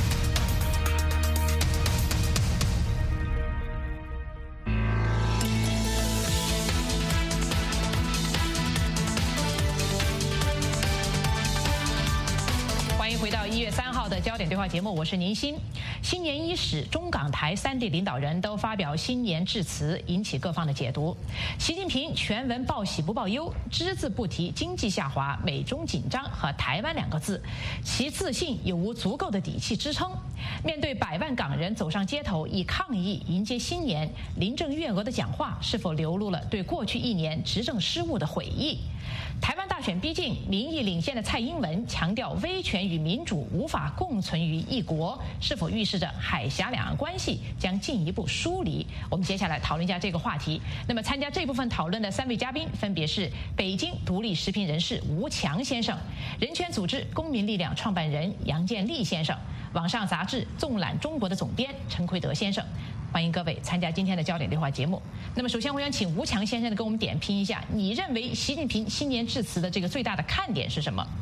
回到一月三号的焦点对话节目，我是宁鑫。新年伊始，中港台三地领导人都发表新年致辞，引起各方的解读。习近平全文报喜不报忧，只字不提经济下滑、美中紧张和台湾两个字，其自信有无足够的底气支撑？ 面对百万港人走上街头以抗议迎接新年，林郑月娥的讲话是否流露了对过去一年执政失误的悔意？台湾大选逼近，民意领先的蔡英文强调威权与民主无法共存于一国，是否预示着海峡两岸关系将进一步疏离？我们接下来讨论一下这个话题。那么参加这部分讨论的三位嘉宾分别是北京独立时评人士吴强先生、人权组织公民力量创办人杨建立先生、网上杂志纵览中国的总编陈奎德先生。欢迎各位参加今天的焦点对话节目。那么首先我想请吴强先生跟我们点评一下，你认为习近平新年致辞的这个最大的看点是什么？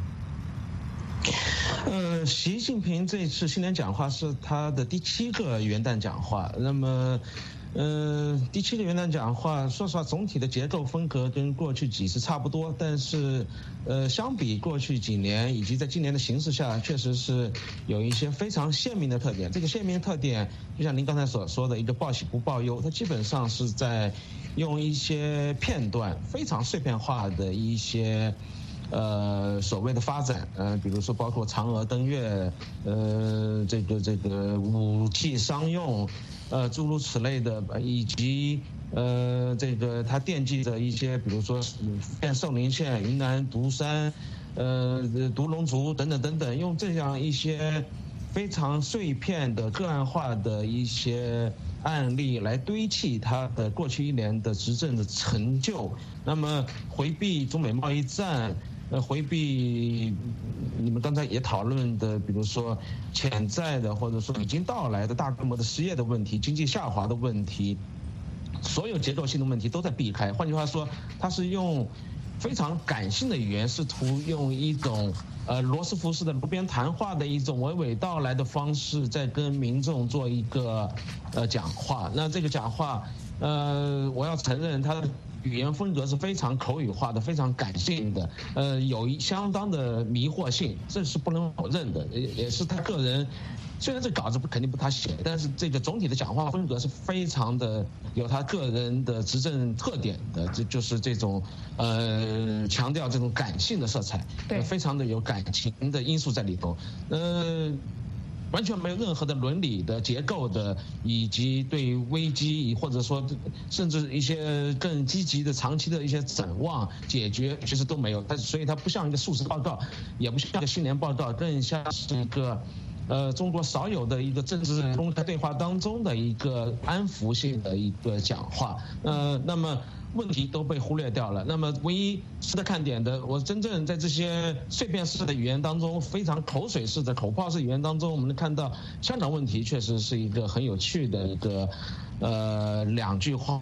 呃，习近平这次新年讲话是他的第七个元旦讲话，那么呃，第七个元旦讲话，说实话，总体的结构风格跟过去几次差不多，但是，呃，相比过去几年以及在今年的形势下，确实是有一些非常鲜明的特点。这个鲜明的特点，就像您刚才所说的一个报喜不报忧，它基本上是在用一些片段，非常碎片化的一些。呃，所谓的发展，呃，比如说包括嫦娥登月，呃，这个这个武器商用，呃，诸如此类的，以及呃，这个他惦记着一些，比如说福寿宁县、云南独山，呃，独龙族等等等等，用这样一些非常碎片的个案化的一些案例来堆砌他的过去一年的执政的成就，那么回避中美贸易战。呃，回避你们刚才也讨论的，比如说潜在的或者说已经到来的大规模的失业的问题、经济下滑的问题，所有结构性的问题都在避开。换句话说，他是用非常感性的语言，试图用一种呃罗斯福式的炉边谈话的一种娓娓道来的方式，在跟民众做一个呃讲话。那这个讲话，呃，我要承认他的。语言风格是非常口语化的，非常感性的，呃，有一相当的迷惑性，这是不能否认的，也也是他个人。虽然这稿子不肯定不他写，但是这个总体的讲话风格是非常的有他个人的执政特点的，这就是这种呃强调这种感性的色彩， 对， 非常的有感情的因素在里头，呃。完全没有任何的伦理的结构的，以及对危机或者说甚至一些更积极的长期的一些展望解决，其实都没有。它所以它不像一个述职报告，也不像一个新年报告，更像是一个呃中国少有的一个政治公开对话当中的一个安抚性的一个讲话。呃，那么。问题都被忽略掉了。那么，唯一值得看点的，我真正在这些碎片式的语言当中，非常口水式的口炮式语言当中，我们能看到香港问题确实是一个很有趣的一个呃两句话。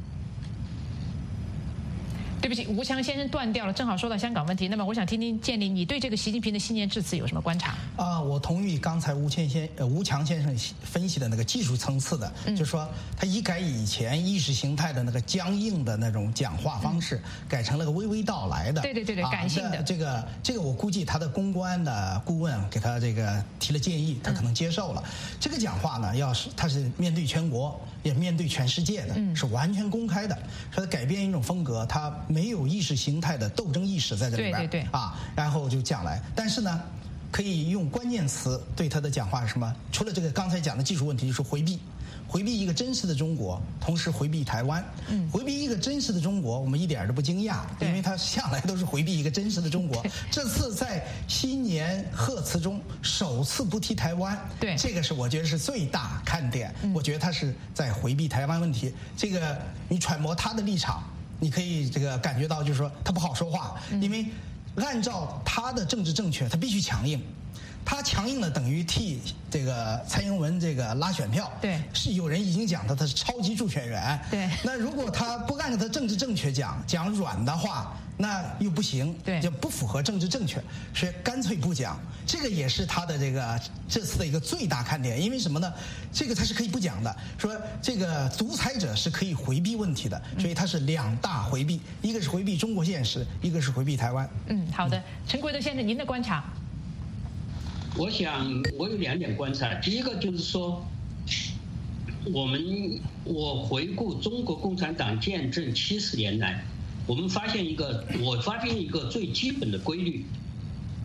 对不起，吴强先生断掉了，正好说到香港问题。那么我想听听建立，你对这个习近平的新年致辞有什么观察？ 啊，我同意刚才吴谦先呃吴强先生分析的那个技术层次的，嗯、就是说他一改以前意识形态的那个僵硬的那种讲话方式，嗯、改成了个娓娓道来的。 对对对对，感性的。 这个这个我估计他的公关的顾问给他这个提了建议，他可能接受了。嗯、这个讲话呢，要是他是面对全国，也面对全世界的，嗯、是完全公开的，说他改变一种风格，他。没有意识形态的斗争意识在这里边， 对对对啊，然后就讲来，但是呢，可以用关键词对他的讲话是什么？除了这个刚才讲的技术问题，就是回避，回避一个真实的中国，同时回避台湾，嗯，回避一个真实的中国，我们一点都不惊讶，因为他向来都是回避一个真实的中国。这次在新年贺词中首次不提台湾， 对， 这个是我觉得是最大看点。嗯、我觉得他是在回避台湾问题。这个你揣摩他的立场。你可以这个感觉到，就是说他不好说话，因为按照他的政治正确，他必须强硬。他强硬了，等于替这个蔡英文这个拉选票。 对，是有人已经讲他他是超级助选员。 对， 那如果他不按照他政治正确讲，讲软的话，那又不行， 对， 就不符合政治正确，所以干脆不讲。这个也是他的这个这次的一个最大看点，因为什么呢？这个他是可以不讲的，说这个独裁者是可以回避问题的，所以他是两大回避，一个是回避中国现实，一个是回避台湾。 嗯，好的，陈奎德先生，您的观察。 我想我有两点观察，第一个就是说，我们我回顾中国共产党建政七十年来，我们发现一个，我发现一个最基本的规律，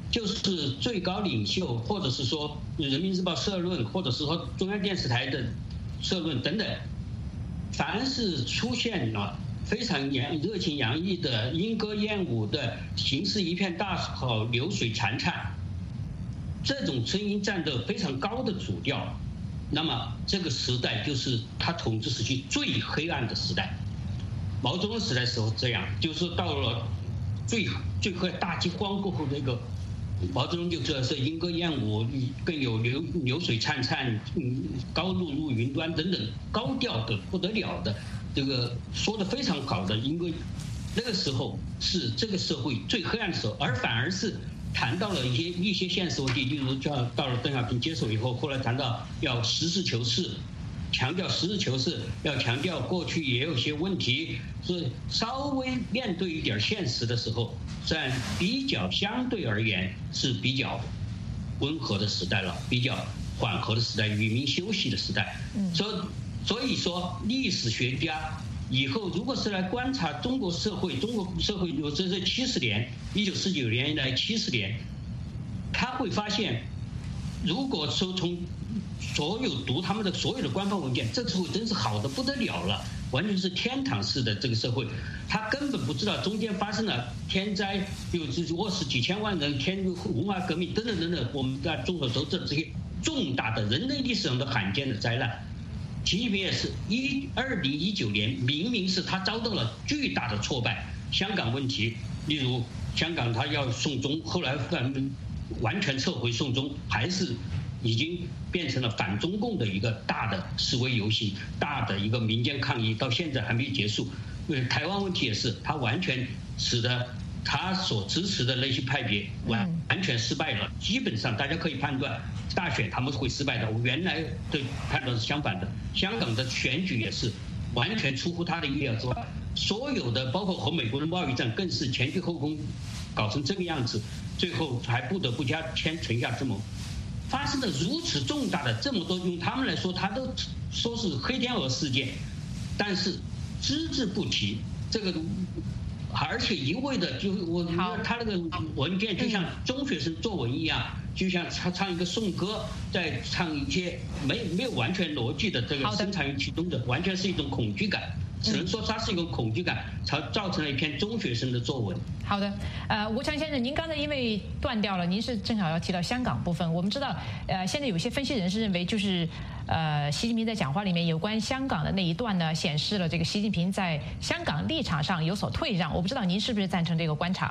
就是最高领袖，或者是说人民日报社论，或者是说中央电视台的社论等等，凡是出现了非常洋热情洋溢的莺歌燕舞的形势一片大好，流水潺潺，这种声音占得非常高的主调，那么这个时代就是他统治时期最黑暗的时代。毛泽东时代时候这样，就是到了最最黑大饥荒过后那个。毛泽东就说是莺歌燕舞，更有流流水潺潺，嗯，高露入云端等等高调的不得了的，这个说的非常好的莺歌，那个时候是这个社会最黑暗的时候，而反而是谈到了一些一些现实问题，例如叫到了邓小平接手以后，后来谈到要实事求是。强调实事求是，要强调过去也有些问题，所以稍微面对一点现实的时候，在比较相对而言是比较温和的时代了，比较缓和的时代，与民休息的时代。所以所以说，历史学家以后如果是来观察中国社会，中国社会有这这七十年，一九四九年以来七十年，他会发现，如果说从所有读他们的所有的官方文件，这个社会真是好的不得了了，完全是天堂式的这个社会。他根本不知道中间发生了天灾，有饿死几千万人，天文化革命等等等等，我们在众所周知这些重大的人类历史上的罕见的灾难。习近平也是，一二零一九年明明是他遭到了巨大的挫败，香港问题，例如香港他要送中，后来完全撤回送中，还是已经变成了反中共的一个大的示威游行，大的一个民间抗议，到现在还没结束。呃，台湾问题也是，他完全使得他所支持的那些派别完完全失败了。基本上大家可以判断，大选他们会失败的。我原来的判断是相反的，香港的选举也是完全出乎他的意料之外。所有的包括和美国的贸易战更是前倨后恭，搞成这个样子，最后还不得不加签城下之盟。发生了如此重大的这么多，用他们来说，他都说是黑天鹅事件，但是只字不提这个，而且一味的就我觉得他那个文件就像中学生作文一样，就像唱唱一个颂歌，再唱一些没没有完全逻辑的这个深藏于其中的，完全是一种恐惧感。只能说它是一个恐惧感，才造成了一篇中学生的作文。 好的，呃，吴强先生，您刚才因为断掉了，您是正好要提到香港部分。我们知道，呃，现在有些分析人士认为，就是呃，习近平在讲话里面有关香港的那一段呢，显示了这个习近平在香港立场上有所退让。我不知道您是不是赞成这个观察？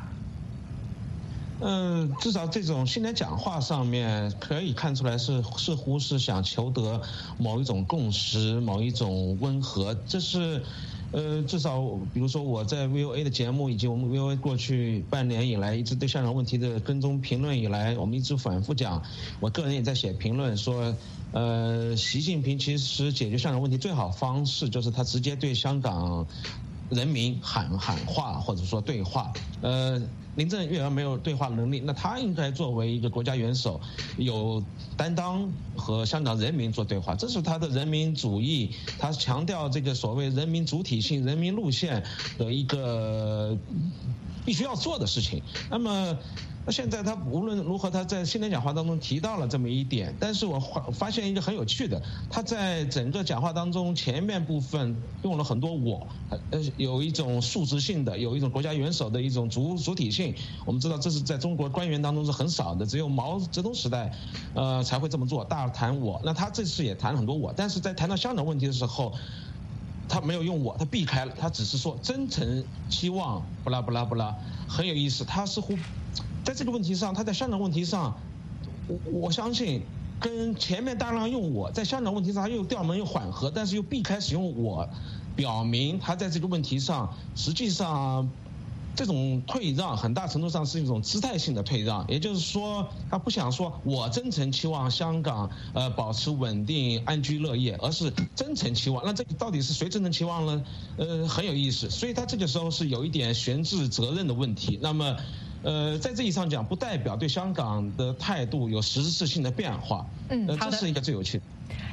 嗯，至少这种新年讲话上面可以看出来是似乎是想求得某一种共识，某一种温和。这是，呃，至少比如说我在 V O A 的节目以及我们 V O A 过去半年以来一直对香港问题的跟踪评论以来，我们一直反复讲，我个人也在写评论说，呃，习近平其实解决香港问题最好方式就是他直接对香港人民喊喊话或者说对话，呃。林郑月娥没有对话能力，那他应该作为一个国家元首，有担当和香港人民做对话，这是他的人民主义，他强调这个所谓人民主体性、人民路线的一个必须要做的事情。那么。那现在他无论如何，他在新年讲话当中提到了这么一点，但是我发现一个很有趣的，他在整个讲话当中前面部分用了很多我，呃，有一种数值性的，有一种国家元首的一种主主体性。我们知道这是在中国官员当中是很少的，只有毛泽东时代，呃，才会这么做，大谈我。那他这次也谈了很多我，但是在谈到香港问题的时候。他没有用我，他避开了，他只是说真诚期望，不拉不拉不拉，很有意思。他似乎在这个问题上，他在香港问题上，我我相信跟前面大量用我，在香港问题上他又调门又缓和，但是又避开使用我，表明他在这个问题上实际上。这种退让很大程度上是一种姿态性的退让，也就是说，他不想说我真诚期望香港呃保持稳定、安居乐业，而是真诚期望。那这个到底是谁真诚期望呢？呃，很有意思。所以他这个时候是有一点悬置责任的问题。那么，呃，在这一上讲，不代表对香港的态度有实质性的变化。 嗯， 呃，这是一个最有趣的。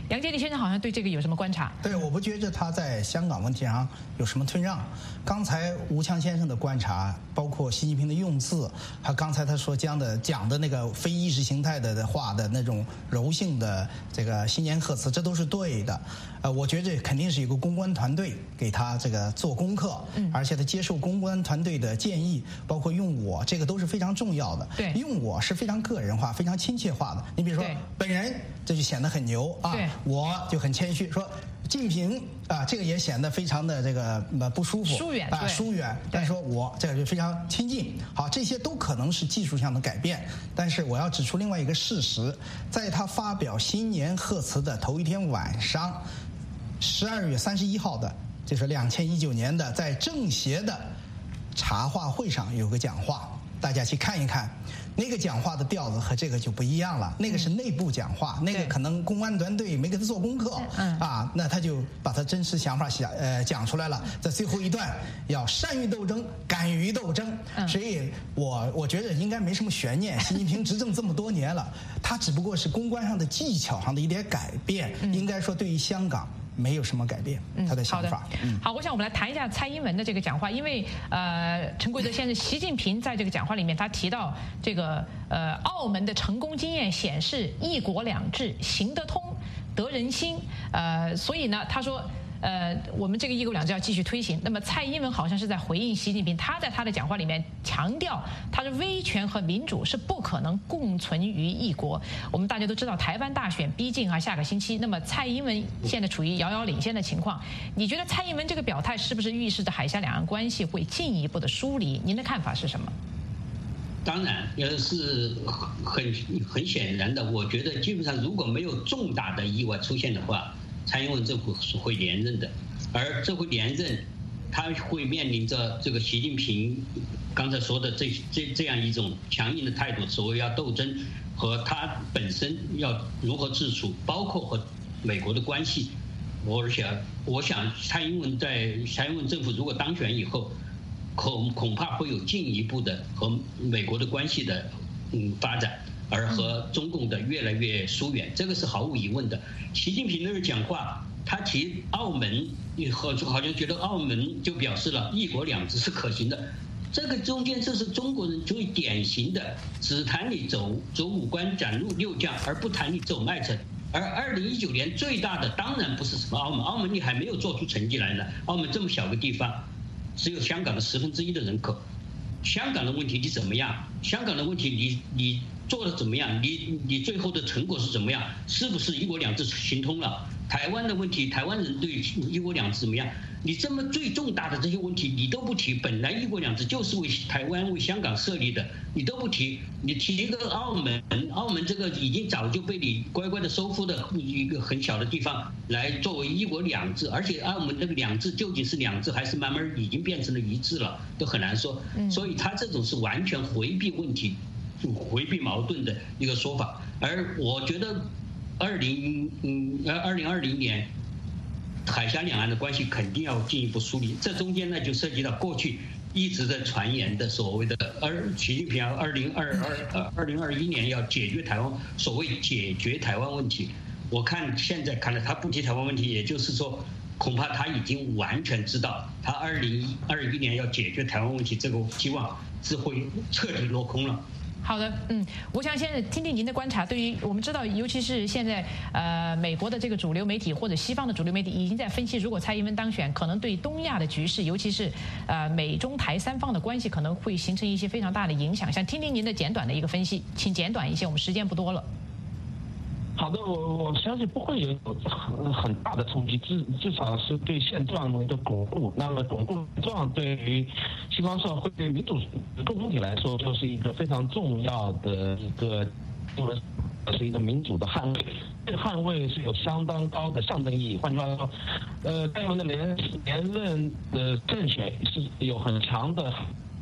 杨洁篪先生好像对这个有什么观察？ 对，我不觉着他在香港问题上有什么退让。刚才吴强先生的观察，包括习近平的用字，还有刚才他说讲的讲的那个非意识形态的话的那种柔性的这个新年贺词，这都是对的。呃，我觉着肯定是有个公关团队给他这个做功课，嗯，而且他接受公关团队的建议，包括用我，这个都是非常重要的。 对， 用我是非常个人化、非常亲切化的。你比如说本人，这就显得很牛啊。 对， 我就很谦虚说。近平啊，这个也显得非常的这个呃不舒服， 疏远啊，疏远。但是说我这个就非常亲近。好，这些都可能是技术上的改变，但是我要指出另外一个事实，在他发表新年贺词的头一天晚上，十二月三十一号的，就是两千一九年的，在政协的茶话会上有个讲话，大家去看一看。那个讲话的调子和这个就不一样了，那个是内部讲话，嗯、那个可能公安团队没给他做功课，嗯啊，那他就把他真实想法想呃讲出来了，在最后一段要善于斗争，敢于斗争，嗯、所以我我觉得应该没什么悬念。习近平执政这么多年了，他只不过是公关上的技巧上的一点改变，嗯、应该说对于香港。没有什么改变，他的想法。 嗯，好，我想我们来谈一下蔡英文的这个讲话，因为呃，陈贵德先生，习近平在这个讲话里面，他提到这个呃，澳门的成功经验显示，一国两制行得通，得人心。呃，所以呢，他说。呃，我们这个一国两制要继续推行。那么蔡英文好像是在回应习近平，他在他的讲话里面强调，他的威权和民主是不可能共存于一国。我们大家都知道，台湾大选逼近啊，下个星期，那么蔡英文现在处于遥遥领先的情况。你觉得蔡英文这个表态是不是预示着海峡两岸关系会进一步的疏离？您的看法是什么？ 当然，也是很很显然的。我觉得基本上如果没有重大的意外出现的话。蔡英文政府是会连任的，而这回连任，他会面临着这个习近平刚才说的这这这样一种强硬的态度，所谓要斗争和他本身要如何自处，包括和美国的关系。我想，我想蔡英文在蔡英文政府如果当选以后，恐恐怕会有进一步的和美国的关系的嗯发展。而和中共的越来越疏远，这个是毫无疑问的。习近平那儿讲话，他提澳门，好好像觉得澳门就表示了一国两制是可行的。这个中间这是中国人最典型的，只谈你走走五关斩六六将，而不谈你走麦城。而二零一九年最大的当然不是什么澳门，澳门你还没有做出成绩来呢。澳门这么小个地方，只有香港的十分之一的人口。香港的问题你怎么样？香港的问题你你做的怎么样？你你最后的成果是怎么样？是不是一国两制行通了？台湾的问题，台湾人对一国两制怎么样？你这么最重大的这些问题你都不提，本来一国两制就是为台湾为香港设立的，你都不提，你提一个澳门，澳门这个已经早就被你乖乖的收复的一个很小的地方来作为一国两制，而且澳门这个两制究竟是两制还是慢慢已经变成了一制了，都很难说。所以他这种是完全回避问题、回避矛盾的一个说法。而我觉得，二零嗯呃二零二零年。海峡两岸的关系肯定要进一步梳理，这中间呢就涉及到过去一直在传言的所谓的，而习近平要二零二二二零二一年要解决台湾所谓解决台湾问题，我看现在看来他不提台湾问题，也就是说恐怕他已经完全知道他二零二一年要解决台湾问题这个希望是会彻底落空了。 好的，嗯，我想现在听听您的观察。对于我们知道，尤其是现在，呃，美国的这个主流媒体或者西方的主流媒体已经在分析，如果蔡英文当选，可能对东亚的局势，尤其是呃美中台三方的关系，可能会形成一些非常大的影响。想听听您的简短的一个分析，请简短一些，我们时间不多了。 好的，我我相信不会有很很大的冲击，至至少是对现状的一个巩固。那么巩固现状对于西方社会、对民主共同体来说，就是一个非常重要的一个，是一个民主的捍卫。这个捍卫是有相当高的象征意义。换句话说，呃，蔡英文的连连任的政选是有很强的。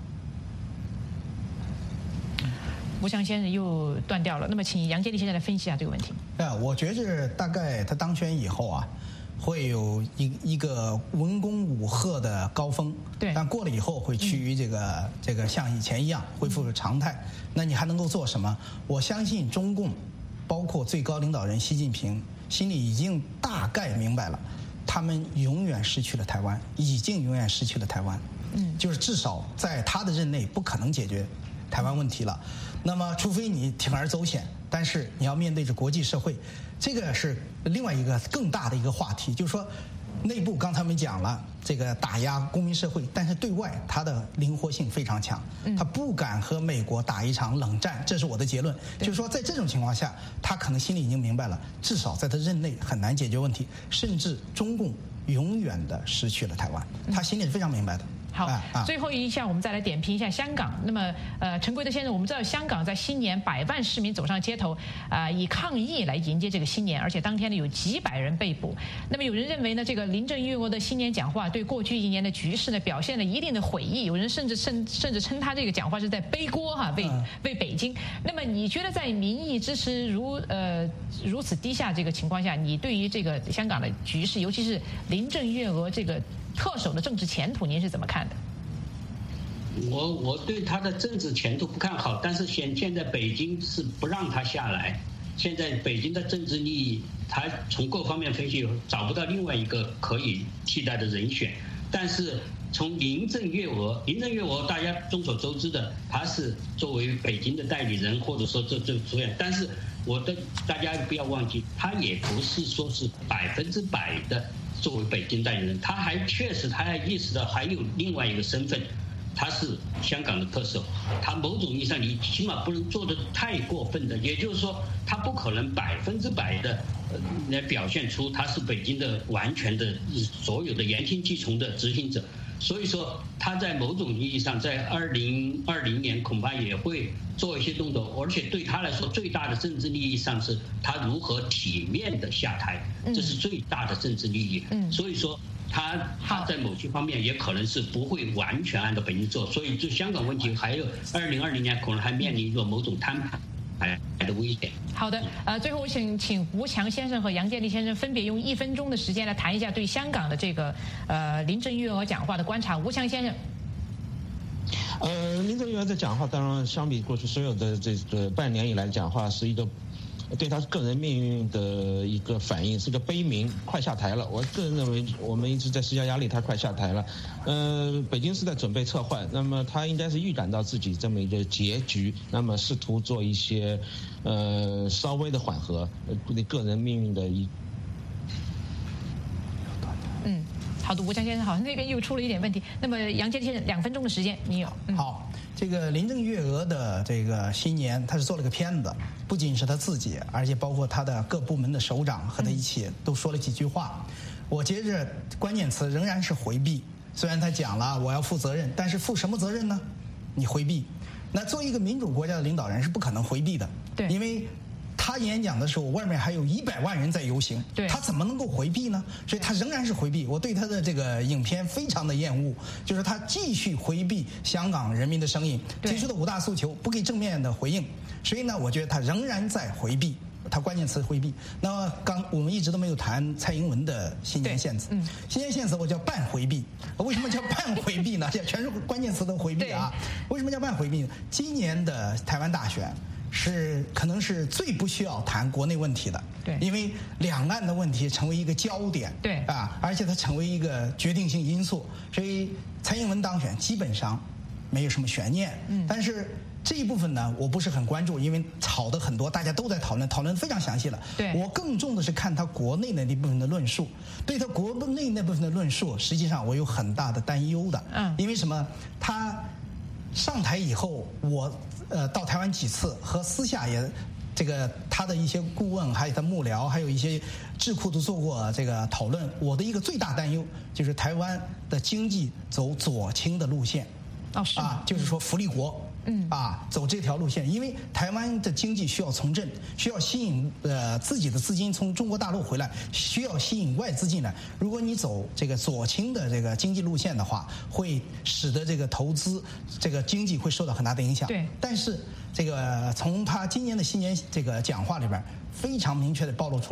吴强先生又断掉了，那么请杨洁篪先生来分析一下这个问题。 啊，我觉着大概他当选以后啊，会有一一个文攻武吓的高峰， 对， 但过了以后会趋于这个、嗯、这个像以前一样恢复常态。那你还能够做什么？我相信中共，包括最高领导人习近平， 心里已经大概明白了，他们永远失去了台湾，已经永远失去了台湾。嗯，就是至少在他的任内不可能解决台湾问题了。那么，除非你铤而走险，但是你要面对着国际社会，这个是另外一个更大的一个话题，就是说。内部刚才我们讲了，这个打压公民社会，但是对外它的灵活性非常强，他不敢和美国打一场冷战，这是我的结论。就是说，在这种情况下，他可能心里已经明白了，至少在他任内很难解决问题，甚至中共永远的失去了台湾，他心里是非常明白的。 好，最后一项我们再来点评一下香港。那么，呃，陈贵德先生，我们知道香港在新年百万市民走上街头，啊、呃，以抗议来迎接这个新年，而且当天呢有几百人被捕。那么有人认为呢，这个林郑月娥的新年讲话对过去一年的局势呢表现了一定的悔意，有人甚至甚甚至称他这个讲话是在背锅哈，为为北京。那么你觉得在民意支持如呃如此低下这个情况下，你对于这个香港的局势，尤其是林郑月娥这个特首的政治前途，您是怎么看的？ 我我对他的政治前途不看好，但是现现在北京是不让他下来。现在北京的政治利益，他从各方面分析找不到另外一个可以替代的人选。但是从林郑月娥，林郑月娥大家众所周知的，他是作为北京的代理人，或者说这这主演，但是我的大家不要忘记，他也不是说是百分之百的作为北京代理人，他还确实他还意识到还有另外一个身份。他是香港的特首，他某种意义上你起码不能做得太过分的，也就是说，他不可能百分之百的呃来表现出他是北京的完全的所有的言听计从的执行者。所以说，他在某种意义上，在二零二零年恐怕也会做一些动作，而且对他来说，最大的政治利益上是他如何体面的下台，这是最大的政治利益。嗯，所以说。他他在某些方面也可能是不会完全按照北京做，所以就香港问题还有二零二零年可能还面临一个某种摊牌的危险。 好的，呃，最后我想请吴强先生和杨建立先生分别用一分钟的时间来谈一下对香港的这个呃林郑月娥讲话的观察。吴强先生。 呃，林郑月娥的讲话，当然相比过去所有的这个半年以来讲话，是一个。对他个人命运的一个反应，是个悲鸣，快下台了。我个人认为，我们一直在施加压力，他快下台了。呃，北京是在准备撤换，那么他应该是预感到自己这么一个结局，那么试图做一些呃稍微的缓和，对个人命运的一。 嗯，好的，吴强先生好，那边又出了一点问题。那么杨建立先生，两分钟的时间，你有？ 嗯、好。这个林郑月娥的这个新年，他是做了个片子，不仅是他自己，而且包括他的各部门的首长和他一起都说了几句话。我觉着关键词仍然是回避。虽然他讲了我要负责任，但是负什么责任呢？你回避。那作为一个民主国家的领导人是不可能回避的， 对， 因为。他演讲的时候，外面还有一百万人在游行， 对， 他怎么能够回避呢？所以他仍然是回避。我对他的这个影片非常的厌恶，就是他继续回避香港人民的声音，提出的五大诉求不给正面的回应，所以呢，我觉得他仍然在回避。他关键词回避。那么刚我们一直都没有谈蔡英文的新年献词，嗯，新年献词我叫半回避。为什么叫半回避呢？这全是关键词的回避啊。为什么叫半回避呢？今年的台湾大选。是可能是最不需要谈国内问题的， 对， 因为两岸的问题成为一个焦点， 对啊，而且它成为一个决定性因素，所以蔡英文当选基本上没有什么悬念，嗯，但是这一部分呢，我不是很关注，因为吵得很多，大家都在讨论，讨论非常详细了， 对， 我更重的是看他国内的那部分的论述，对他国内那部分的论述，实际上我有很大的担忧的，嗯，因为什么？他上台以后，我。呃，到台湾几次，和私下也，这个他的一些顾问，还有他幕僚，还有一些智库都做过这个讨论。我的一个最大担忧就是台湾的经济走左倾的路线， 哦是啊，就是说福利国。嗯啊，走这条路线，因为台湾的经济需要重振，需要吸引呃自己的资金从中国大陆回来，需要吸引外资进来。如果你走这个左倾的这个经济路线的话，会使得这个投资、这个经济会受到很大的影响。 对， 但是这个从他今年的新年这个讲话里边，非常明确的暴露出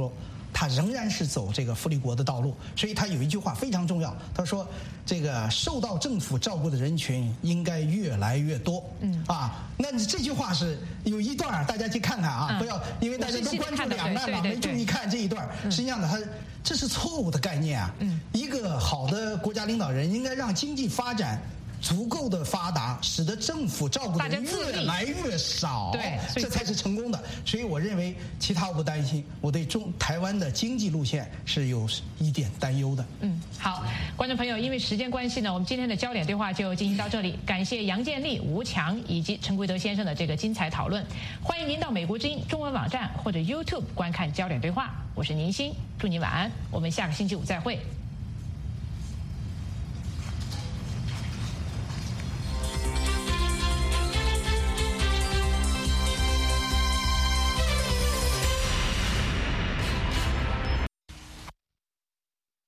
他仍然是走这个福利国的道路。所以他有一句话非常重要，他说：“这个受到政府照顾的人群应该越来越多。”嗯啊，那这句话是有一段，大家去看看啊，嗯、不要因为大家都关注两岸嘛，没注意看这一段。实际上呢，他这是错误的概念啊。嗯，一个好的国家领导人应该让经济发展足够的发达，使得政府照顾的人越来越少， 对， 这才是成功的。所以我认为其他我不担心，我对中台湾的经济路线是有一点担忧的。 嗯，好，观众朋友，因为时间关系呢，我们今天的焦点对话就进行到这里。感谢杨建立、吴强以及陈贵德先生的这个精彩讨论。欢迎您到美国之音中文网站或者 YouTube 观看焦点对话。我是宁鑫，祝您晚安，我们下个星期五再会。